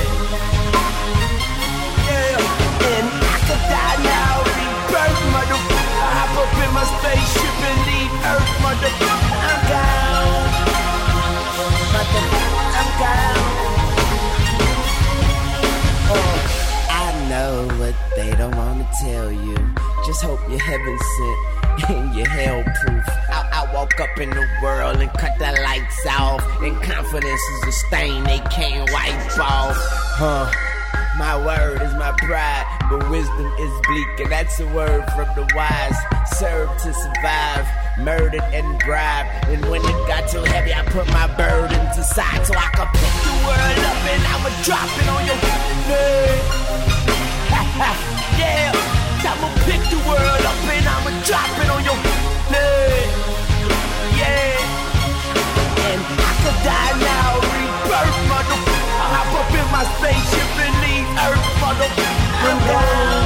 Yeah, and I could die now, rebirth, motherfucker. I hop up in my spaceship and leave Earth, motherfucker. I'm down, motherfucker. I'm down. I know what they don't wanna tell you. Just hope you're heaven sent and you're hell proof. I woke up in the world and cut the lights off. And confidence is a stain they can't wipe off. My word is my pride, but wisdom is bleak, and that's a word from the wise. Serve to survive, murdered and bribed. And when it got too heavy, I put my burden to side so I could pick the world up and I'ma drop it on your head. Yeah, I'ma pick the world up and I'ma drop it on your head. Yeah, and I could die now, rebirth, motherfucker. I hop up in my spaceship and leave Earth, motherfucker. I'm gone.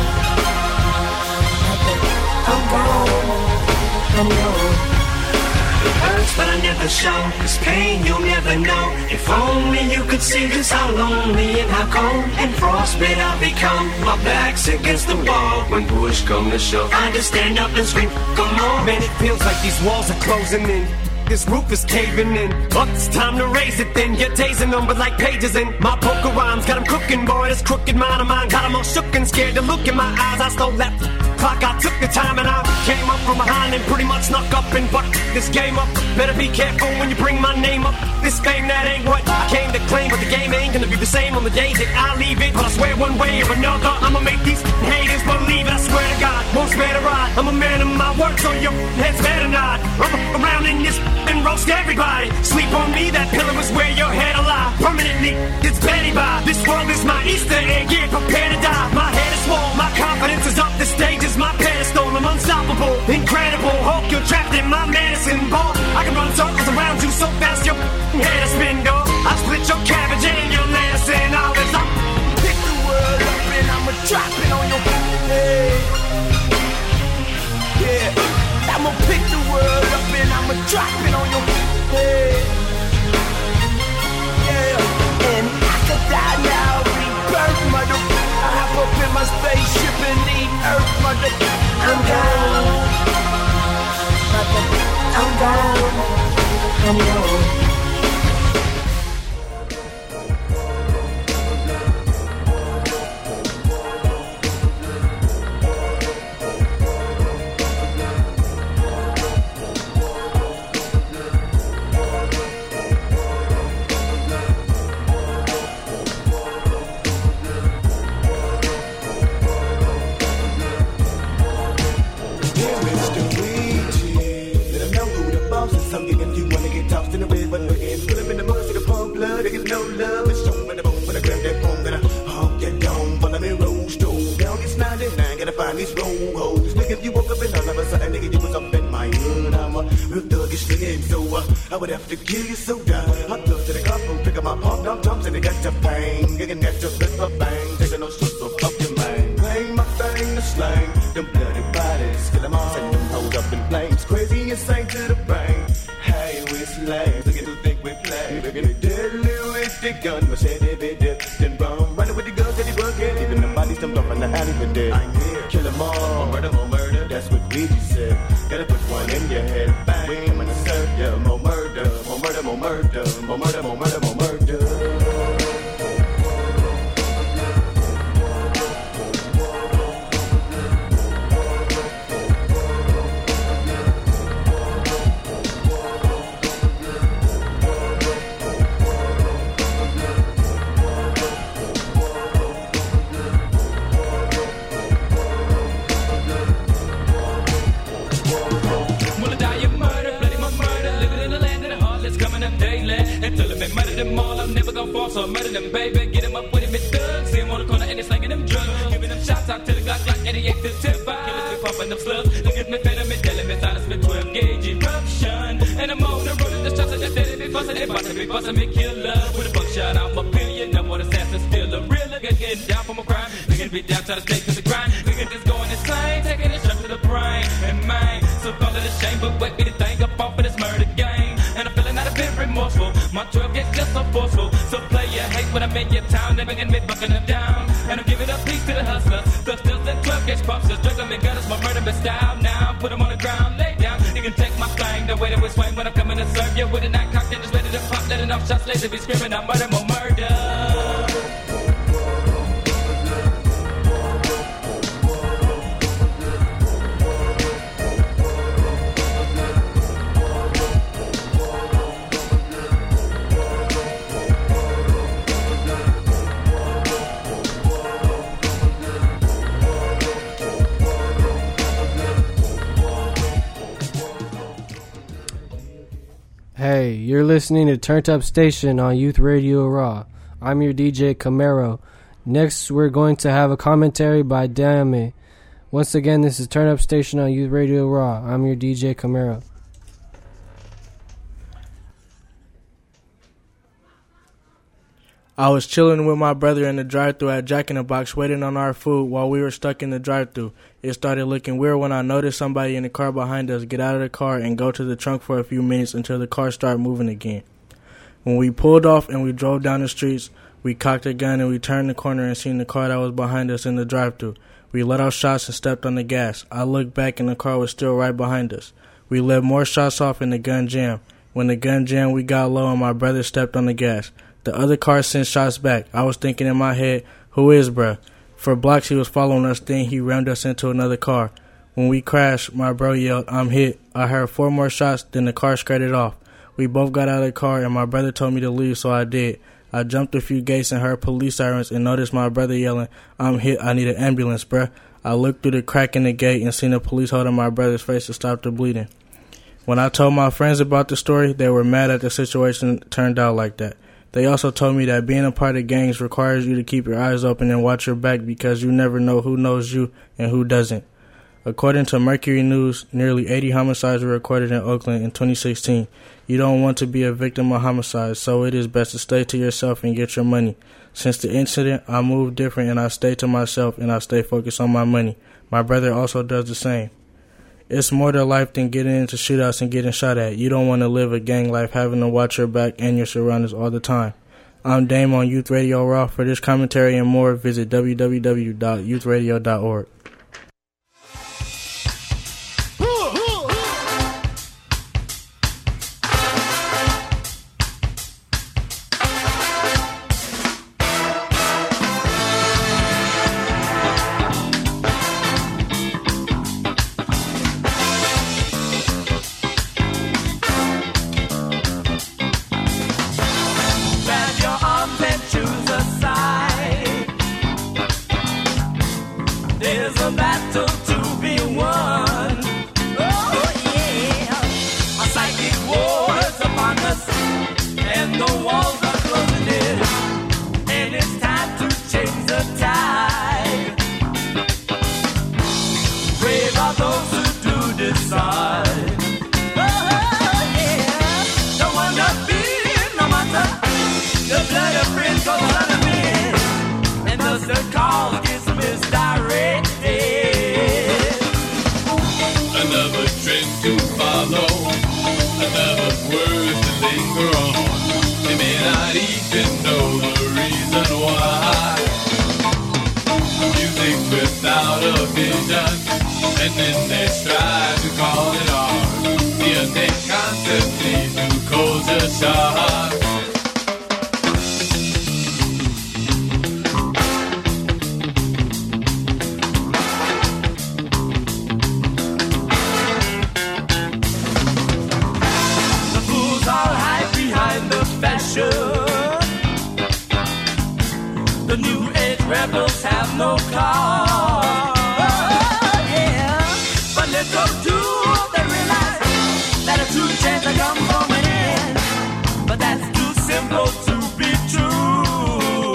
I'm gone. I'm gone. It hurts, but I never show. This pain you'll never know. If only you could see just how lonely and how cold and frostbite I've become. My back's against the wall when push come to shove. I just stand up and scream, come on. Man, it feels like these walls are closing in. This roof is caving in, but it's time to raise it then. Your days are numbered like pages in my poker rhymes. Got them cooking, boy, this crooked mind of mine. Got them all shook and scared to look in my eyes. I stole that clock, I took the time and I came up from behind and pretty much snuck up and fucked this game up. Better be careful when you bring my name up. This fame, that ain't what I came to claim, but the game ain't gonna be the same on the days that I leave it. But I swear one way or another, I'ma make these haters believe it. I swear to God, won't spare to ride. I'm a man of my word, so your head's better not. I'm around in this and roast everybody. Sleep on me, that pillow is where your head alive. Permanently, it's Betty by. This world is my Easter egg, yeah, prepare to die. My head is swole, my confidence is up. The stage is my pedestal, I'm unstoppable, incredible. Hulk, you're trapped in my medicine ball. I can run circles around you so fast your head is spin, dog. I split your cabbage and your lettuce and all this. I pick the world up and I'ma drop it on your head. Yeah, I'ma pick the world up and I'ma drop it on your head. Yeah, and I could die now, rebirth, motherfucker. I hop up in my spaceship and leave Earth, motherfucker. I'm gone. I'm gone. I'm gone. So you so I would have to kill you so down. Hot love to the couple, pick up my pump, dump, and they got your pain. Getting that to flip a bang, taking no shit so up your mind. Playing my thing to slang, them bloody bodies, kill them all, set them hold up in flames. Crazy insane to the brain. Hey, we slaves, look at who think we play. Look at the deadly with the gun, machete, they dip, then bum. Running with the guns that he working, even the bodies dumped off in the alley with dead. I'm here, kill them all, more murder, that's what Ouija said. Gotta put one in your head, bang, we ain't coming to serve ya. More murder, more murder, more murder, more murder, more murder, more murder. Them all, I'm never gonna fall, so I murder them, baby. Get them up with him, it's thugs. See him on the corner and they slanging them drugs. Giving them shots out to the Glock like 88 to 10 5. Killers be pumping them slugs. Look at me, fed me, telling me, silence me, 12 gauge eruption. And I'm on the road in the shots, I just said it be bustin'. They about to be bustin' me, killer. With a buckshot, I'm a billion. No more assassin, still a real nigga. Getting down from a crime. Look at me down, try to stay to the grind. Look at this going insane, taking a shot to the brain. And mine, so call it a shame, but wait me to think up off of this murder game. And I'm feeling not a bit remorseful. My 12 gets just so forceful. So play your hate when I'm in your town. They begin me bucking them down. And I'm giving up peace to the hustlers. The stills and 12 gauge pumpsters. Juggling me gunners, my murder style. Now put them on the ground, lay down. You can take my thing. The way that we swing when I'm coming to serve you. With a night cocked and just ready to pop. Letting off shots, lazy be screaming. I murder, more murder. Hey, you're listening to Turned Up Station on Youth Radio Raw. I'm your DJ Camaro. Next, we're going to have a commentary by Dame. Once again, this is Turned Up Station on Youth Radio Raw. I'm your DJ Camaro. I was chilling with my brother in the drive-thru at Jack in the Box waiting on our food while we were stuck in the drive-thru. It started looking weird when I noticed somebody in the car behind us get out of the car and go to the trunk for a few minutes until the car started moving again. When we pulled off and we drove down the streets, we cocked a gun and we turned the corner and seen the car that was behind us in the drive-thru. We let off shots and stepped on the gas. I looked back and the car was still right behind us. We let more shots off and the gun jammed. When the gun jammed, we got low and my brother stepped on the gas. The other car sent shots back. I was thinking in my head, who is bruh? For blocks he was following us, then he rammed us into another car. When we crashed, my bro yelled, I'm hit. I heard 4 more shots, then the car skirted off. We both got out of the car and my brother told me to leave, so I did. I jumped a few gates and heard police sirens and noticed my brother yelling, I'm hit, I need an ambulance, bruh. I looked through the crack in the gate and seen the police holding my brother's face to stop the bleeding. When I told my friends about the story, they were mad that the situation turned out like that. They also told me that being a part of gangs requires you to keep your eyes open and watch your back because you never know who knows you and who doesn't. According to Mercury News, nearly 80 homicides were recorded in Oakland in 2016. You don't want to be a victim of homicide, so it is best to stay to yourself and get your money. Since the incident, I moved different and I stay to myself and I stay focused on my money. My brother also does the same. It's more to life than getting into shootouts and getting shot at. You don't want to live a gang life having to watch your back and your surroundings all the time. I'm Dame on Youth Radio Raw. For this commentary and more, visit www.youthradio.org. There's soldier shot. The fools all hide behind the fashion. The new age rebels have no cause. Yeah, but little do they realize that a true change will come from an end. But that's too simple to be true.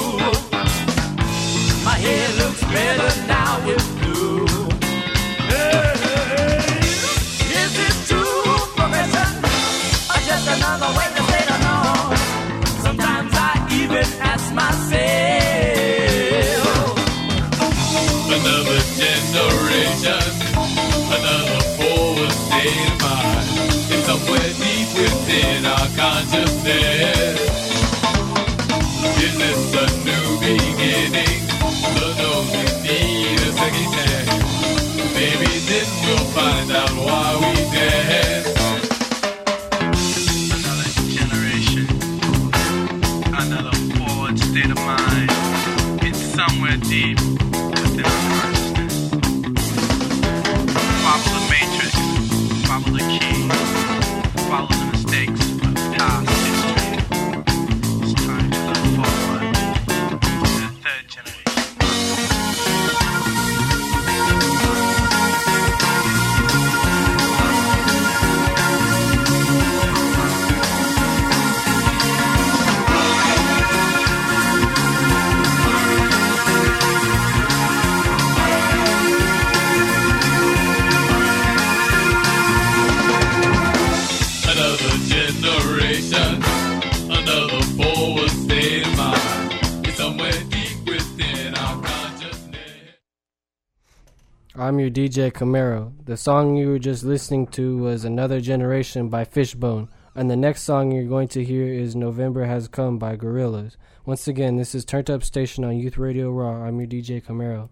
My hair looks better now with blue. Hey, is it true progression or just another way to say the norm? Sometimes I even ask myself. Another generation, another forward state of mind. It's somewhere deep within our consciousness. Is this a new beginning? The those who need a second chance. Maybe then we'll find out why we dance. Another generation, another forward state of mind. It's somewhere deep within our consciousness. Follow the matrix, follow the key, follow the mistakes of past history. It's time to look forward to the third generation. Another generation, another forward state of mind. It's somewhere deep within our consciousness. I'm your DJ Camaro. The song you were just listening to was Another Generation by Fishbone. And the next song you're going to hear is November Has Come by Gorillaz. Once again, this is Turned Up Station on Youth Radio Raw. I'm your DJ Camaro.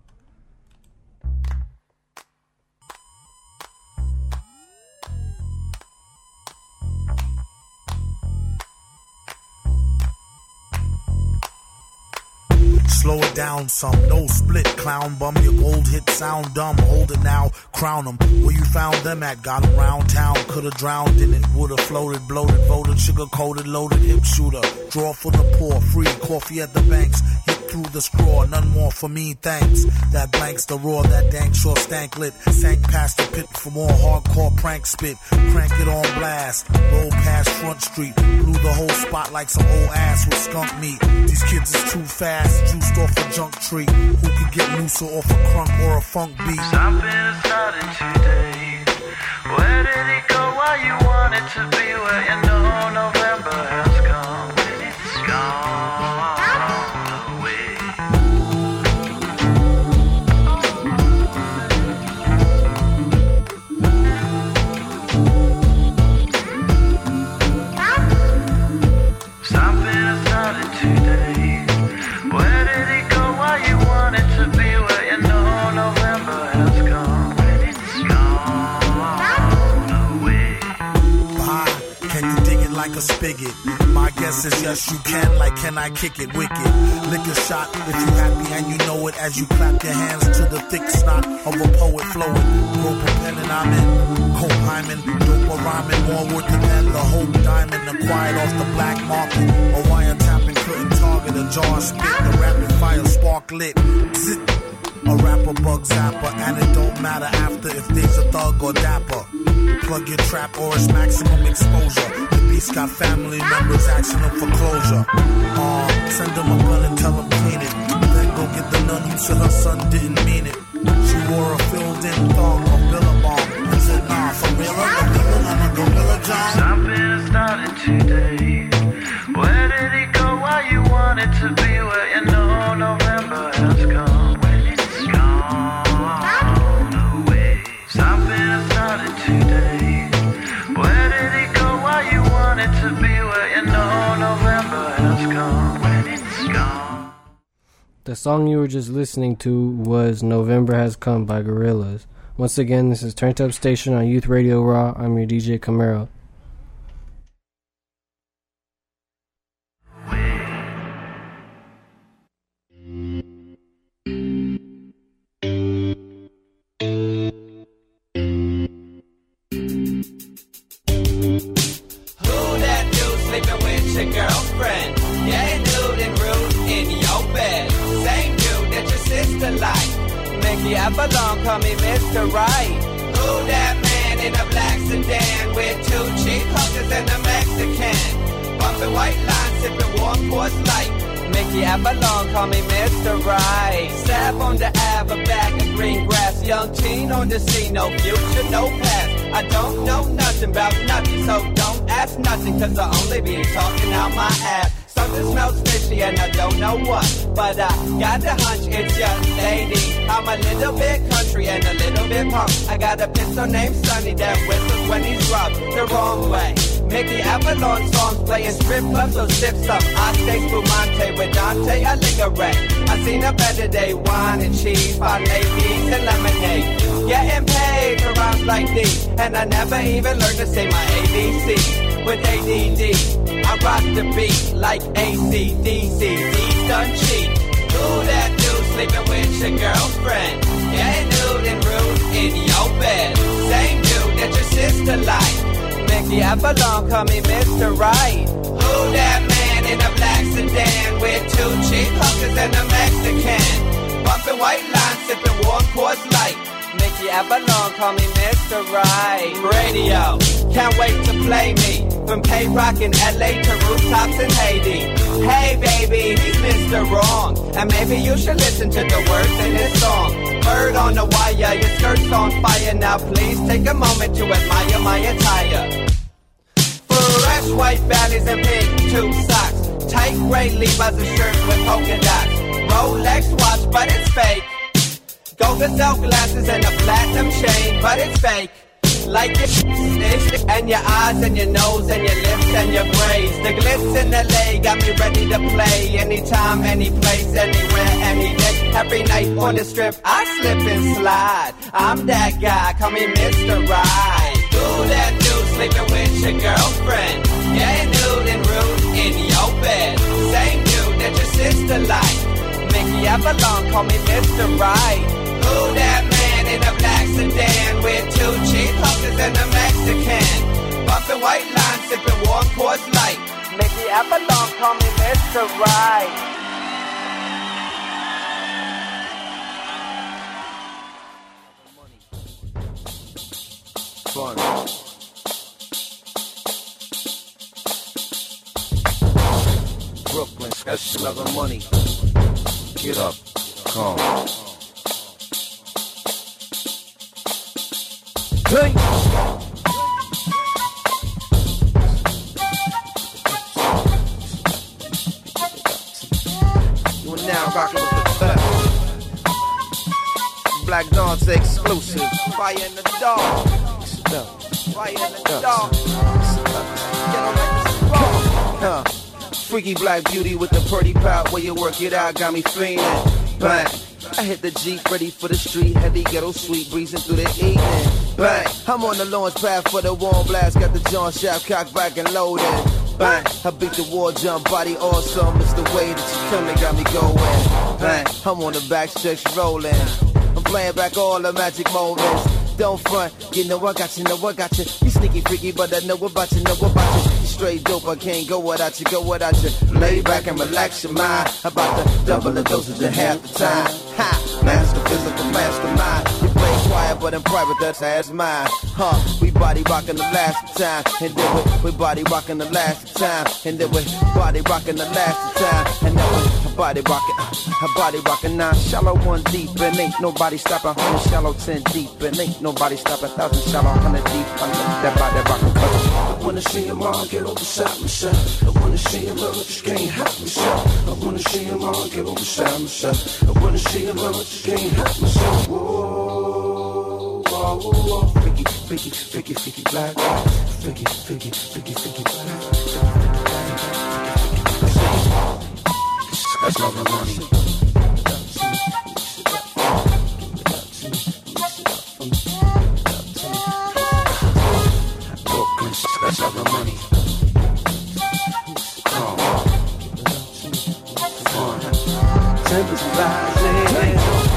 Slow it down some, no split, clown bum. Your gold hit sound dumb, hold it now, crown them. Where you found them at, got them round town. Could've drowned in it, would've floated, bloated, voted, sugar coated, loaded, hip shooter. Draw for the poor, free, coffee at the banks. Hit through the straw, none more for me, thanks. That blanks the roar, that dank sure stank lit. Sank past the pit for more hardcore prank spit. Crank it on blast, roll past Front Street. Blew the whole spot like some old ass with skunk meat. These kids is too fast, juiced off a junk tree. Who could get looser off a crunk or a funk beat? Something is starting today. Where did it go? Why you want it to be? Where you know November has come. It's gone away. Something is starting today. Where did it go? Why you want it to be? Where you know November has come. It's gone away. Bah, can you dig it like a spigot? My guess is yes you can, like can I kick it wicked? Lick a shot if you happy and you know it as you clap your hands to the thick snot of a poet flowing. Rope a pen and I'm in, cold hymen, dope a rhyming, more worth the pen, the whole diamond acquired off the black market. A wiretapping couldn't target a jar spit, the rapid fire spark lit. Zit. A rapper bug zapper, and it don't matter after if there's a thug or dapper. Plug your trap or it's maximum exposure. The beast got family members asking them for closure. Send them a gun and tell them clean it. Then go get the nun who said her son didn't mean it. She wore a filled-in thong or Billabong and said, nah, for real, I'm a gorilla, I'm a gorilla, John. Something is starting today. Where did it go? Why you want it to be? Where you know November has come. Something has started today. Where did it go? Why you want it to be? Where you know November has come. When it's gone. The song you were just listening to was November Has Come by Gorillaz. Once again, this is Turned Up Station on Youth Radio Raw. I'm your DJ Camaro. your girlfriend. Yeah, nude and rude in your bed. Same dude that your sister like. Mickey Avalon, call me Mr. Right. Who that man in a black sedan with two cheap hookers and a Mexican? Bumping white lines, sipping warm Coors Light. Mickey Avalon, call me Mr. Right. Stab on the Ave, a bag of green grass. Young teen on the scene, no future, no past. I don't know nothing about nothing, so don't ask nothing, cause I only be talking out my ass. Something smells fishy and I don't know what, but I got the hunch it's your lady. I'm a little bit country and a little bit punk. I got a pistol named Sonny that whistles when he's rubbed the wrong way. Mickey Avalon songs playing strip clubs, so sip some. I stay Spumante with Dante Alighieri. I seen a better day, wine and cheese, fine ladies and lemonade. Getting paid for rhymes like these, and I never even learned to say my ABC. With ADD, I rock the beat like AC/DC. These done cheat. Who that dude sleeping with your girlfriend? Yeah, nude and rude in your bed. Same dude that your sister like. Mickey Avalon, call me Mr. Right. Who that man in a black sedan with two cheap hookers and a Mexican? Bumping white lines, sipping warm Coors Light. Mickey Avalon, call me Mr. Right. Radio, can't wait to play me. From K-Rock in LA to rooftops in Haiti. Hey baby, he's Mr. Wrong. And maybe you should listen to the words in this song. Bird on the wire, your skirt's on fire. Now please take a moment to admire my attire. Fresh white valleys and pink tube socks. Tight gray Levi's a shirt with polka dots. Rolex watch, but it's fake. Gold Gazelle glasses and a platinum chain, but it's fake. Like your snitch and your eyes and your nose and your lips and your braids. The glitz in LA got me ready to play. Anytime, any place, anywhere, any day. Every night on the strip, I slip and slide. I'm that guy, call me Mr. Right. Who that dude sleeping with your girlfriend? Yeah, nude and rude in your bed. Same dude that your sister like. Mickey Avalon, call me Mr. Right. Who that man in a black sedan with two cheap hookers and a Mexican? Bumping white lines, sipping warm Coors Light. Mickey Avalon, call me Mr. Right. Fun. Brooklyn, that's loving money. Get up, come on. Hey. You are now rocking with the best. Black Dawn's exclusive. Fire in the dark. Fire in the dark. Get on like this. Freaky black beauty with the pretty pout. Where you work it out, got me fiending. Bang. I hit the Jeep, ready for the street, heavy ghetto sweet, breezing through the evening. Bang, I'm on the launch pad for the warm blast, got the John Shaft cocked back and loaded. Bang, I beat the war jump, body awesome, it's the way that you come that got me going. Bang, I'm on the back stretch rolling, I'm playing back all the magic moments. Don't front, you know I got you, know I got you. You sneaky freaky, but I know about you, know about you. You straight dope, I can't go without you, go without you. Lay back and relax your mind. About to double the dosage in half the time. Ha, master physical mastermind. You play quiet, but in private, that's as mine. We body rocking the last time, and then we body rocking the last time, and then we body rocking the last time, and then we body rocking 9 shallow 1 deep, and ain't nobody stopping 100 shallow 10 deep, and ain't nobody stopping 1,000 shallow 100 deep. I know that body rocking colors. I wanna see them all get overside myself. I wanna see them all, just can't help myself. I wanna see them all get overside myself. I wanna see them all, just can't help myself. Whoa, whoa, whoa, freaky, freaky, freaky, freaky black, freaky, freaky, freaky, freaky black. That's love and money. That's love and money. Tempers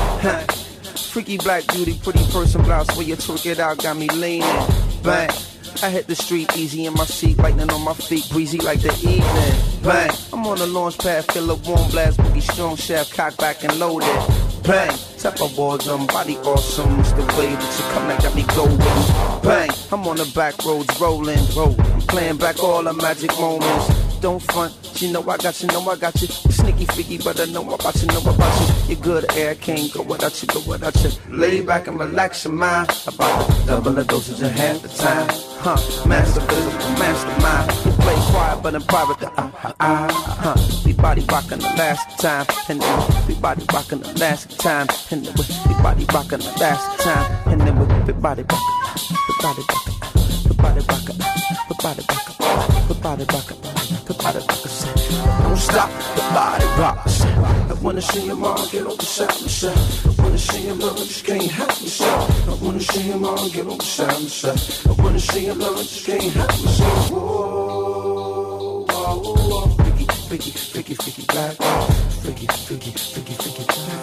rising. Freaky black beauty, pretty person blouse where you twerk it out, got me leaning. Bang. I hit the street easy in my seat, lightning on my feet, breezy like the evening. Bang, I'm on the launch pad, feel a warm blast, boogie strong shaft, cock back and loaded. Bang, tap my balls on, body awesome, it's the way that you come that got me going. Bang, I'm on the back roads, rolling, I'm playing back all the magic moments. Don't front, you know I got you, know I got you. Sneaky, freaky, but I know about you, know about you. You're good air, can't go without you, go without you. Lay back and relax your mind. About to double the dosage in half the time. Master physical, mastermind. You play quiet, but in private, we body rockin' the last time. And then we body rockin' the last time. And then we body rockin' the last time. And then we body rockin', we body rockin', we body rockin', we body rockin', we body rockin'. Don't stop the body rocks. I wanna see your mom get on the side, myself. I wanna see your mom, just can't help myself. I wanna see your mom get on the side, myself. I wanna see your mom, just can't help myself. Whoa, whoa, whoa. Freaky, freaky, freaky black. Freaky, freaky, freaky, freaky black.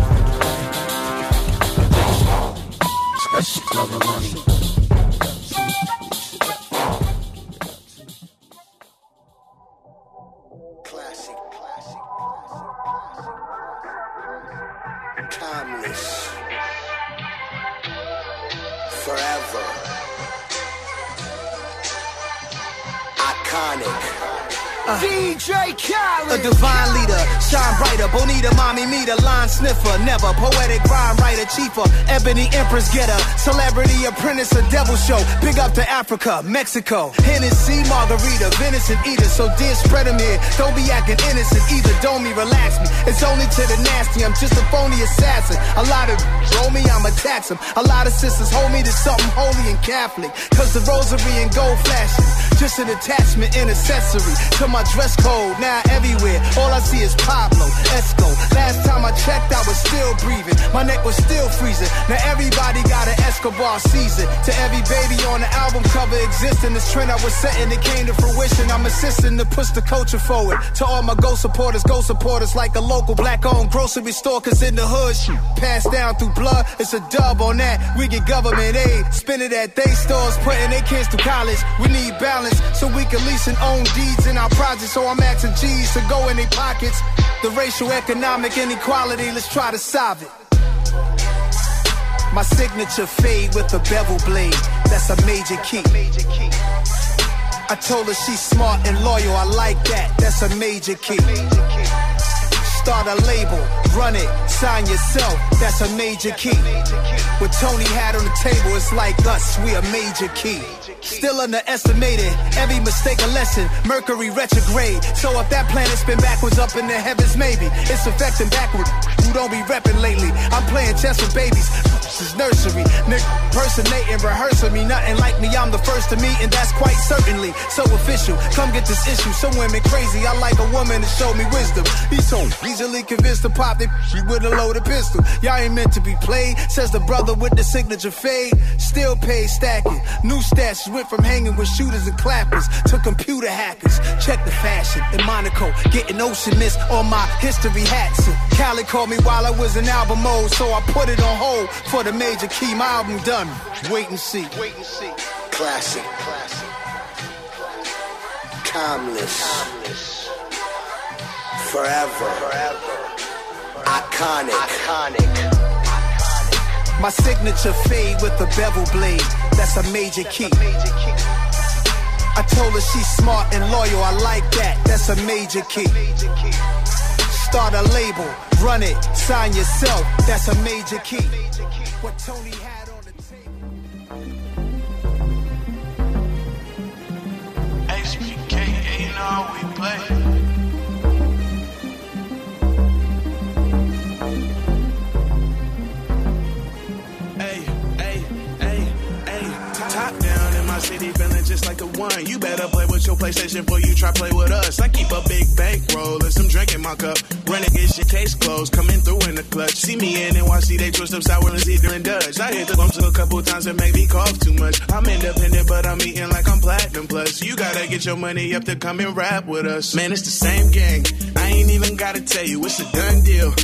Special love of money. Timeless, forever, iconic. DJ Khaled, a divine leader, shine brighter, bonita, mommy, meter, line sniffer, never poetic rhyme writer, chiefer, ebony empress getter, celebrity apprentice, a devil show, big up to Africa, Mexico, Hennessy, margarita, venison eater, so dear spread them here, don't be acting innocent either, don't me, relax me, it's only to the nasty, I'm just a phony assassin, a lot of roll me, I'ma tax them, a lot of sisters hold me to something holy and Catholic, cause the rosary and gold flashing, just an attachment and accessory, to my dress code, now everywhere, all I see is Pablo, Esco, last time I checked I was still breathing, my neck was still freezing, now everybody got an Escobar season, to every baby on the album cover existing, this trend I was setting, it came to fruition, I'm assisting to push the culture forward, to all my go supporters like a local black owned grocery store, cause in the hood, passed down through blood, it's a dub on that, we get government aid, spend it at they stores, putting their kids through college, we need balance, so we can lease and own deeds in our projects, so I'm asking G's to go in their pockets, the racial economic inequality, let's try to solve it. My signature fade with a bevel blade, that's a major key. I told her she's smart and loyal, I like that, that's a major key. Start a label, run it, sign yourself, that's a major key. What Tony had on the table, it's like us, we a major key. Still underestimated, every mistake a lesson, Mercury retrograde. So if that planet spin backwards up in the heavens, maybe it's affecting backward. Who don't be repping lately? I'm playing chess with babies. This is nursery, nigga, personating, rehearsing me, nothing like me. I'm the first to meet, and that's quite certainly so official. Come get this issue. Some women crazy. I like a woman to show me wisdom. He's so easily convinced to pop it with a loaded pistol. Y'all ain't meant to be played, says the brother with the signature fade. Still paid stacking. New stats went from hanging with shooters and clappers to computer hackers. Check the fashion in Monaco, getting ocean mist on my history hats. Khaled called me while I was in album mode, so I put it on hold for the major key. My album done. Wait and see. Wait and see. Classic. Timeless. Forever. Iconic. My signature fade with a bevel blade, that's a major key. I told her she's smart and loyal, I like that, that's a major key. Start a label, run it, sign yourself, that's a major key. What Tony had on the table. HBK, ain't all we play. Top down in my city, feeling just like the one. You better play with your PlayStation before you try play with us. I keep a big bankroll and some drink in my cup. Renegade shit, case closed, coming through in the clutch. See me in NYC, they twist up sour and either in Dutch. I hit the bumps a couple times and make me cough too much. I'm independent, but I'm eating like I'm platinum plus. You gotta get your money up to come and rap with us. Man, it's the same gang. I ain't even gotta tell you, it's a done deal. I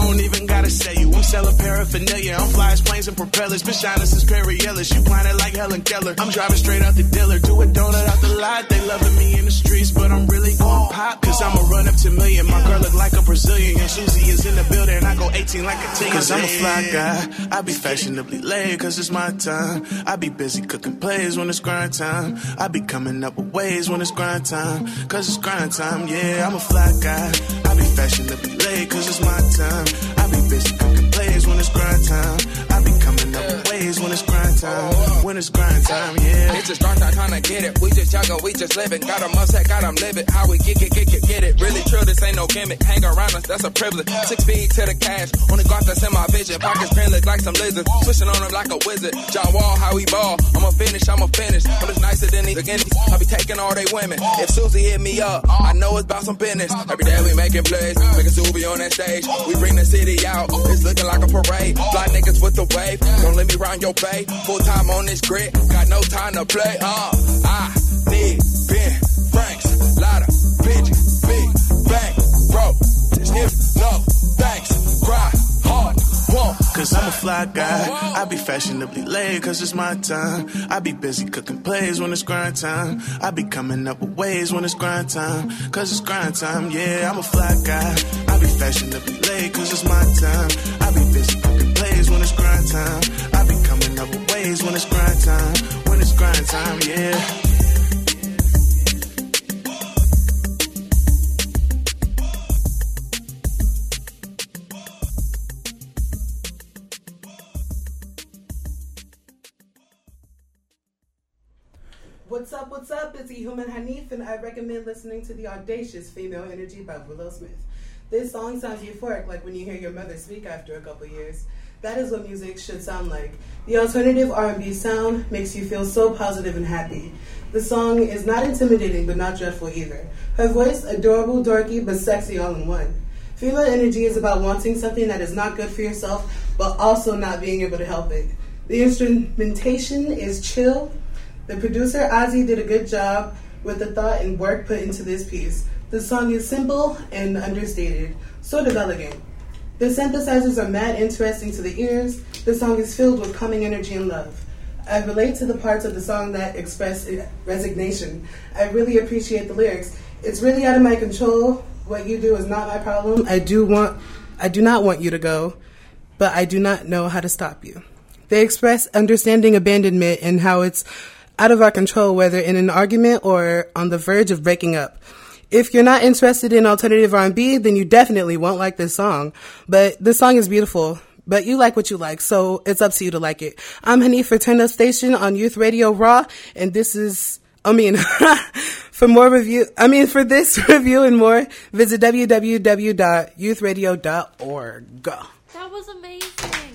don't even gotta say you. We selling paraphernalia. I'm fly as planes and propellers. Bitch, shining since Perry Ellis. You blinded like Helen Keller. I'm driving straight out the dealer. Do a donut out the lot. They loving me in the streets, but I'm really gon' pop. Cause I'ma run up to million. My girl look like a Brazilian. And Susie is in the building. I go 18 like a teen. Cause I'm a fly guy. I be fashionably late cause it's my time. I be busy cooking plays when it's grind time. I be coming up with ways when it's grind time. Cause it's grind time, yeah, I'm a fly guy. I be fashionably late cause it's my time. I be busy cooking plays when it's grind time. I be coming up with ways when it's grind time. When it's grind time, yeah. It's just grind time, tryna get it. We just young, we just living. Got a mustang, got 'em living. How we get it. Really true, this ain't no gimmick. Hang around us, that's a privilege. 6 feet to the cash. Only got that's in my vision. Pockets green look like some lizards. Switching on them like a wizard. John Wall, how he ball. I'ma finish. I'm just nicer than these again. I be taking all they women. If Susie hit me up, I know it's about some business. Every day we making plays, making Susie on that stage. We bring the city out, it's looking like a parade. Fly niggas with the wave, don't let me round your bay. Full time on this grid, got no time to play. I need Ben Franks, lot of bitches, big bang, bro. If no thanks, cry hard. Cause I'm a fly guy. I be fashionably late cause it's my time. I be busy cooking plays when it's grind time. I be coming up with ways when it's grind time. Cause it's grind time, yeah, I'm a fly guy. I be fashionably late cause it's my time. I be busy cooking plays when it's grind time. I be coming up with ways when it's grind time. When it's grind time, yeah. What's up? It's Ehuman Hanif, and I recommend listening to The Audacious Female Energy by Willow Smith. This song sounds euphoric, like when you hear your mother speak after a couple years. That is what music should sound like. The alternative R&B sound makes you feel so positive and happy. The song is not intimidating, but not dreadful either. Her voice, adorable, dorky, but sexy all in one. Female energy is about wanting something that is not good for yourself, but also not being able to help it. The instrumentation is chill. The producer, Ozzy, did a good job with the thought and work put into this piece. The song is simple and understated, sort of elegant. The synthesizers are mad interesting to the ears. The song is filled with calming energy and love. I relate to the parts of the song that express resignation. I really appreciate the lyrics. It's really out of my control. What you do is not my problem. I do not want you to go, but I do not know how to stop you. They express understanding abandonment and how it's out of our control, whether in an argument or on the verge of breaking up. If you're not interested in alternative R&B, then you definitely won't like this song. But this song is beautiful, but you like what you like, so it's up to you to like it. I'm Hanif for Turn Up Station on Youth Radio Raw, and this is, for this review and more, visit www.youthradio.org. That was amazing.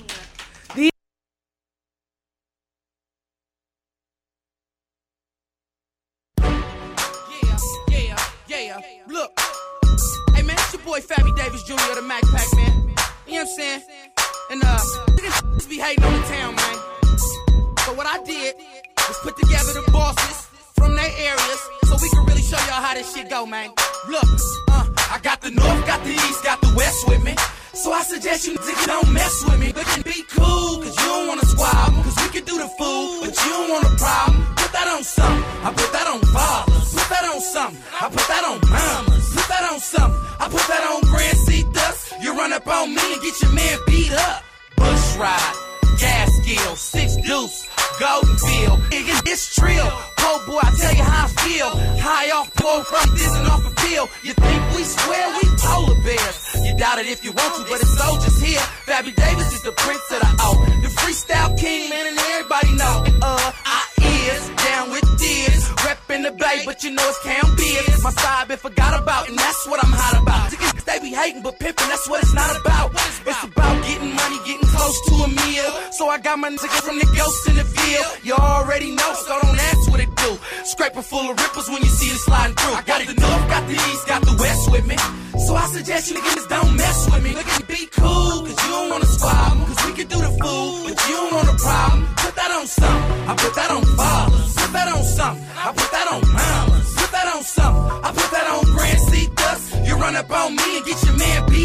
Look, hey man, it's your boy Fabby Davis Jr. the Mac Pack, man. You know what I'm saying? And niggas be hating on the town, man. So what I did was put together the bosses from their areas so we can really show y'all how this shit go, man. Look, I got the north, got the east, got the west with me. So I suggest you niggas don't mess with me. But can be cool, cause you don't wanna squabble. Cause we can do the fool, but you don't want a problem. Put that on something, I put that on fathers. Put that on something, I put that on mamas. Put that on something, I put that on Grand C Dust. You run up on me and get your man beat up. Bush ride, gas skill, 6 deuce, golden field. Nigga, it's trill. Oh boy, I tell you how I feel. High off pole from this and off a pill. You think we swear we polar bears? You doubt it if you want to, but it's soldiers here. Fabby Davis is the prince of the O. The freestyle king, man, and everybody know. I is down with this. Reppin' the bay, but you know it's Cam Beard. My side been forgot about, and that's what I'm hot about. They be hating, but pimpin', that's what it's not about. It's about getting money, getting close to a meal. So I got my niggas from the ghosts in the field. You already know, so don't ask what it do. Scraper full of ripples when you see it sliding through. I got the north, got the east, got the west with me. So I suggest you niggas don't mess with me. Look at me, be cool, cause you don't wanna squabble. Cause we can do the fool, but you don't want a problem. Put that on something, I put that on fathers. Put that on something, I put that on mamas. Put that on something, I put that on Grand C Dust. You run up on me and get your man beat up.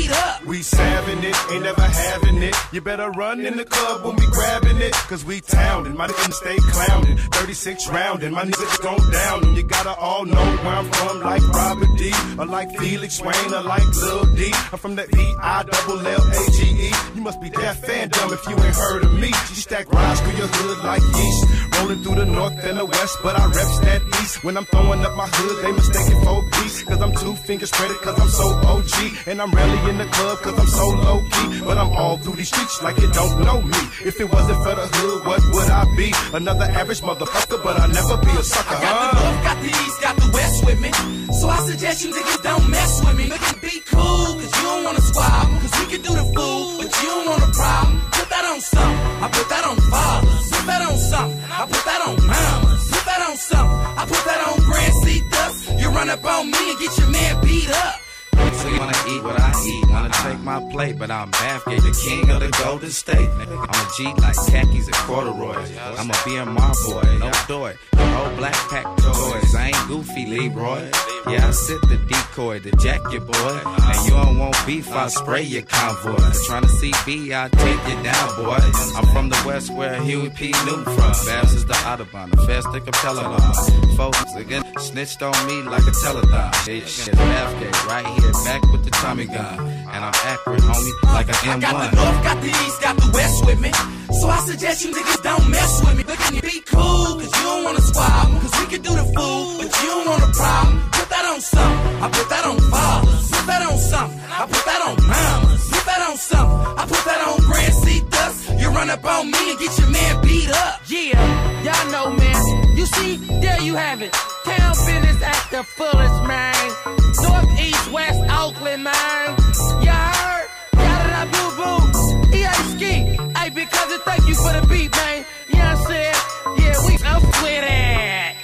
We savin' it, ain't never having it. You better run in the club when we grabbing it. Cause we townin', my niggas stay clownin'. 36 roundin', my niggas gon' down. And you gotta all know where I'm from, like Robert D. Or like Felix Wayne, or like Lil D. I'm from the E-I-double-L-A-G-E. You must be deaf and dumb if you ain't heard of me. You stack rocks through your hood like yeast. Rollin' through the north and the west, but I reps that east. When I'm throwing up my hood, they mistake it for peace. Cause I'm 2 fingers spreaded, cause I'm so OG. And I'm rarely in the club, cause I'm so low key. But I'm all through these streets like you don't know me. If it wasn't for the hood, what would I be? Another average motherfucker, but I'll never be a sucker, I got the north, got the east, got the west with me. So I suggest you niggas don't mess with me. Look and be cool, cause you don't wanna squabble. Cause we can do the fool, but you don't want a problem. Put that on something, I put that on fathers. Put that on something, I put that on mamas. Put that on something, I put that on Grand C Dust. You run up on me and get your man beat up. So you wanna eat what I eat, wanna take my plate, but I'm Bathgate, the king of the Golden State. I'm a G like khakis and corduroys. I'm a BMR boy, no doy. The whole black pack toys. I ain't goofy, Leroy. Yeah, I sit the decoy to jack your boy. And you don't want beef, I spray your convoy. Tryna see B, I take you down, boy. I'm from the West where Huey P. Newton from. Babs is the Audubon, the fast thick of Pelabon. Folks again snitched on me like a telethon. It's Bathgate right here. Back with the Tommy gun, and I'm accurate, homie, like an M1. I got the north, got the east, got the west with me. So I suggest you niggas don't mess with me. Look and be cool, cause you don't wanna squabble. Cause we can do the fool, but you don't want a problem. Put that on something, I put that on fathers. Put that on something, I put that on mamas. Put that on something, I put that on Grand C Dust. You run up on me and get your man beat up. Yeah, y'all know, man. You see, there you have it. Town business at the fullest, man. North, east, west, Oakland, man. You heard? Yada da boo boo. EA ski. Hey, because of thank you for the beat, man. You know what I'm saying? Yeah, we up with it.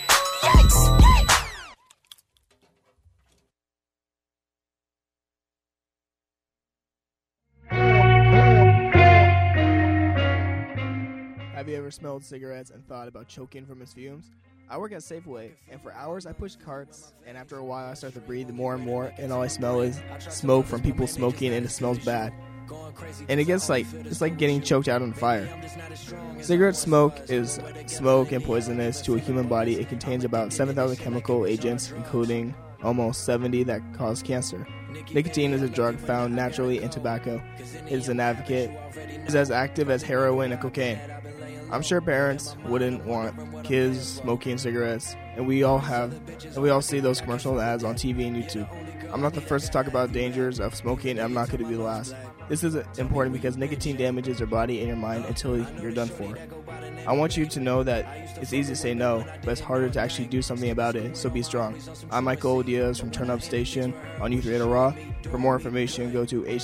Have you ever smelled cigarettes and thought about choking from its fumes? I work at Safeway, and for hours I push carts, and after a while I start to breathe more and more, and all I smell is smoke from people smoking, and it smells bad. And it gets it's like getting choked out on fire. Cigarette smoke is smoke and poisonous to a human body. It contains about 7,000 chemical agents, including almost 70 that cause cancer. Nicotine is a drug found naturally in tobacco. It is an advocate. It is as active as heroin and cocaine. I'm sure parents wouldn't want kids smoking cigarettes, and we all see those commercial ads on TV and YouTube. I'm not the first to talk about dangers of smoking, and I'm not going to be the last. This is important because nicotine damages your body and your mind until you're done for. I want you to know that it's easy to say no, but it's harder to actually do something about it, so be strong. I'm Michael Diaz from Turn Up Station on Youth Radio Raw. For more information, go to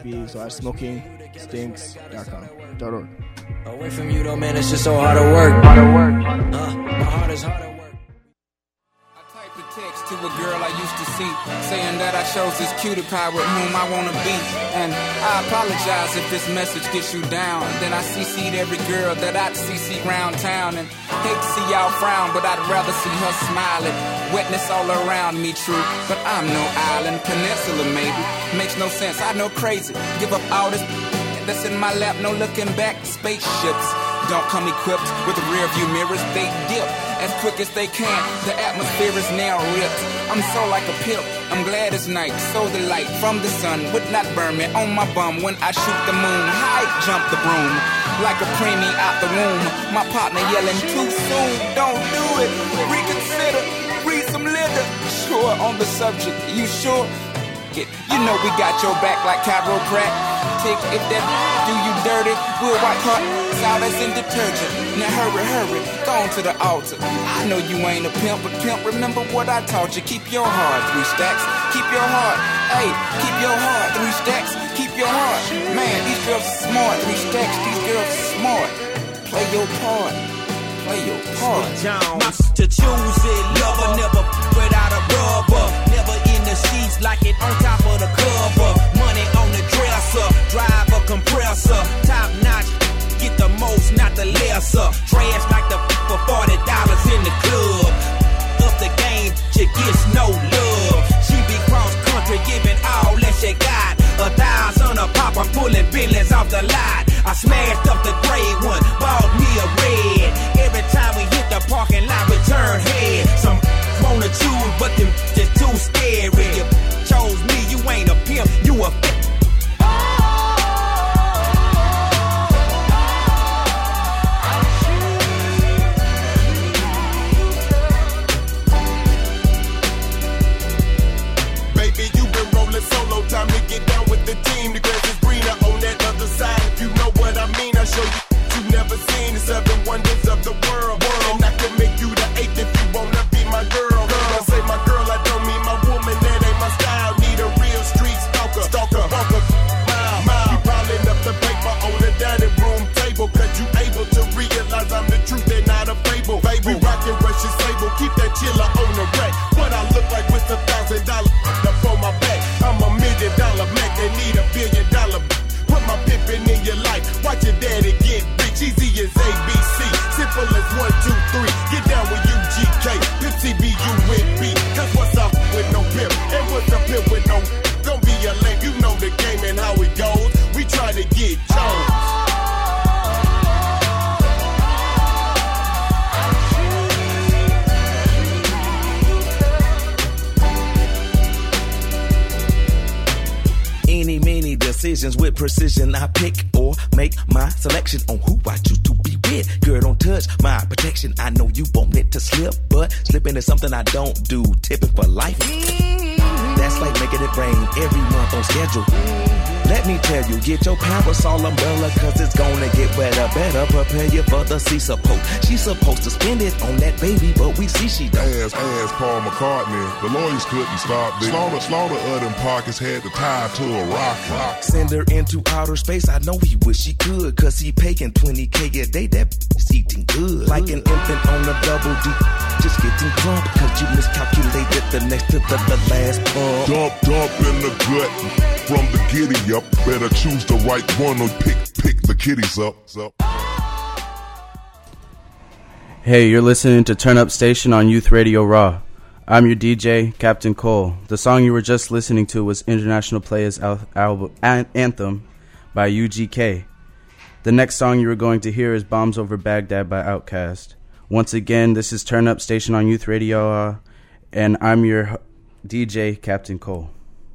http:/smokingstinks.org. Away from you though, man, it's just so hard to work. My heart is hard to work. I typed a text to a girl I used to see, saying that I chose this cutie pie with whom I wanna be. And I apologize if this message gets you down. Then I CC'd every girl that I'd CC round town. And hate to see y'all frown, but I'd rather see her smiling. Wetness all around me, true, but I'm no island, peninsula maybe. Makes no sense, I know crazy. Give up all this that's in my lap, no looking back. Spaceships don't come equipped with rear view mirrors. They dip as quick as they can. The atmosphere is now ripped. I'm so like a pimp. I'm glad it's night. So the light from the sun would not burn me on my bum when I shoot the moon. High jump the broom like a preemie out the womb. My partner yelling too soon. Don't do it. Reconsider. Read some litter. Sure on the subject. You sure? You know we got your back like chiropractic. If that do you dirty, we'll wipe her out as in detergent. Now hurry, go on to the altar. I know you ain't a pimp, but pimp, remember what I taught you. Keep your heart, 3 stacks. Keep your heart, hey, keep your heart, 3 stacks. Keep your heart, man, these girls are smart. 3 stacks, these girls are smart. Play your part. Play your part. Jones to choose it, lover, never without a rubber. Never in the sheets like it on top of the cover. Money on the dresser, drive a compressor. Top notch, get the most, not the lesser. Trash like the for $40 in the club. Up the game, she gets no love. She be cross country, giving all that she got. 1,000 a decisions with precision. I pick or make my selection on who I choose to be with. Girl, don't touch my protection. I know you want it to slip, but slipping is something I don't do. Tipping for life. That's like making it rain every month on schedule. Let me tell you, get your parasol umbrella, cause it's gonna get wetter. Better prepare you for the sea support. She's supposed to spend it on that baby, but we see she don't. As Paul McCartney, the lawyers couldn't stop this. Slaughter of them pockets had to tie to a rock. Send her into outer space, I know he wish he could, cause he paying $20K a day, that is eating good. Like an infant on a double D, just getting drunk, cause you miscalculated the next to the last pump. Dump in the gut from the giddy up. Better choose the right one or pick the kitties up. Hey, you're listening to Turn Up Station on Youth Radio Raw. I'm your DJ, Captain Cole. The song you were just listening to was International Players Anthem by UGK. The next song you were going to hear is Bombs Over Baghdad by Outkast. Once again, this is Turn Up Station on Youth Radio, and I'm your DJ, Captain Cole.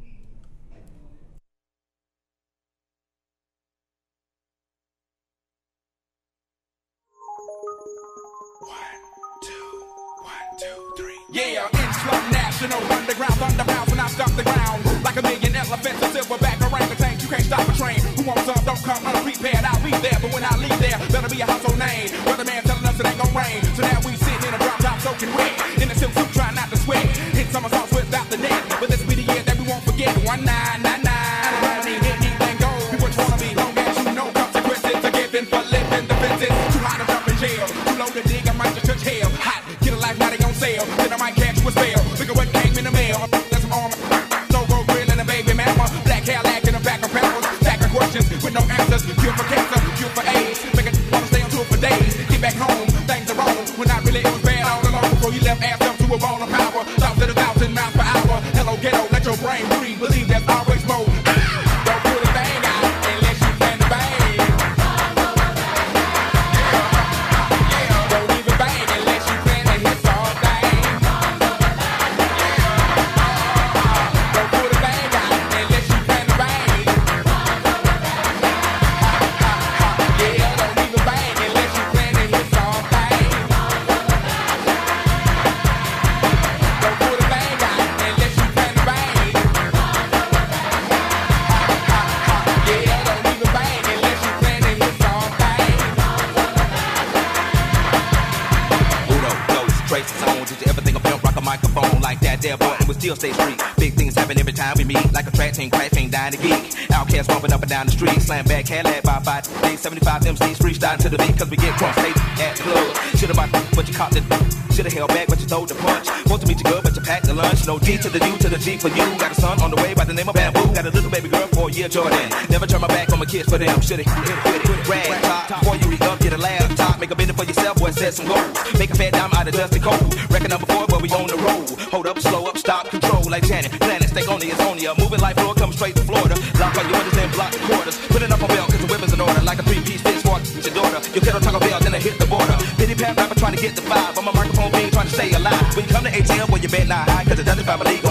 Yeah, Islam National, underground, thunderbound, when I stomp the ground. Like a million elephants, a silverback orangutan, you can't stop a train. Who wants some, don't come unprepared, I'll be there. But when I leave there, better be a household name. Weatherman telling us it ain't gon' rain. So now we sitting in a drop top soaking wet. In a silk suit, trying not to sweat. Hit somersaults without the net. But this be the year that we won't forget. 1999. Around me, hit anything goes. Be what you wanna be, long as you know consequences are given for living defenses. Too hot to jump in jail. Too low to dig, I might just touch hell. Hot, get a life, now they on sale. Then I might catch you a spell. Look at what came in the mail. That's some armor. No road grill and a baby mama. Black Cadillac in a back of peppers. Back of questions with no answers. Cure for cancer, cure for AIDS. Make it wanna stay on tour for days. Get back home, things are wrong. When I really it was bad all along. Before you left ass up to a ball of power. Thoughts at 1,000 miles per hour. Hello ghetto, let your brain breathe. Believe there's always more. Don't put a bang out unless you plan to bang. Don't even bang unless you plan to hit all day. Don't put a bang out unless you plan to bang. Yeah, don't even bang unless you plan to hit all day. Don't put a bang out unless you plan to bang. Yeah, don't even bang unless you plan to hit all day. Udo, those traces on, did you ever think of film rock a microphone like that there boy, and we still stay street. Big things happen every time we meet, like a track team, crash ain't dying to geek. Outcast bumping up and down the street, slam back, Cadillac by 5 days, 75 MCs freestyle to the beat, cause we get cross stage at the club. Should've bought but you caught the should've held back, but you throw the punch. Supposed to meet you good, but you packed the lunch. No D to the U to the G for you. Got a son on the way by the name of Bamboo. Got a little baby girl, 4-year Jordan. Never turn my back on my kids for them. Should've hit it, rag top. Before you eat up, get a laptop. Make a business for yourself, boy, set some goals. Make a fat dime out of dusty cold. Record number 4, but we on the road. Hold up, slow up, stop, control like Janet. Planet, stay on it's only a moving like floor, come straight to Florida. Lock on your windows and block the quarters. Put it up on belt, cause the weapon's in order. Like a 3-piece fist for your daughter. You can't talk about then I hit the border. Pity pat rapper trying to get the 5. I'm a microphone being trying to stay alive. When you come to ATL, well, you bet not high, cause the Dutch family gon'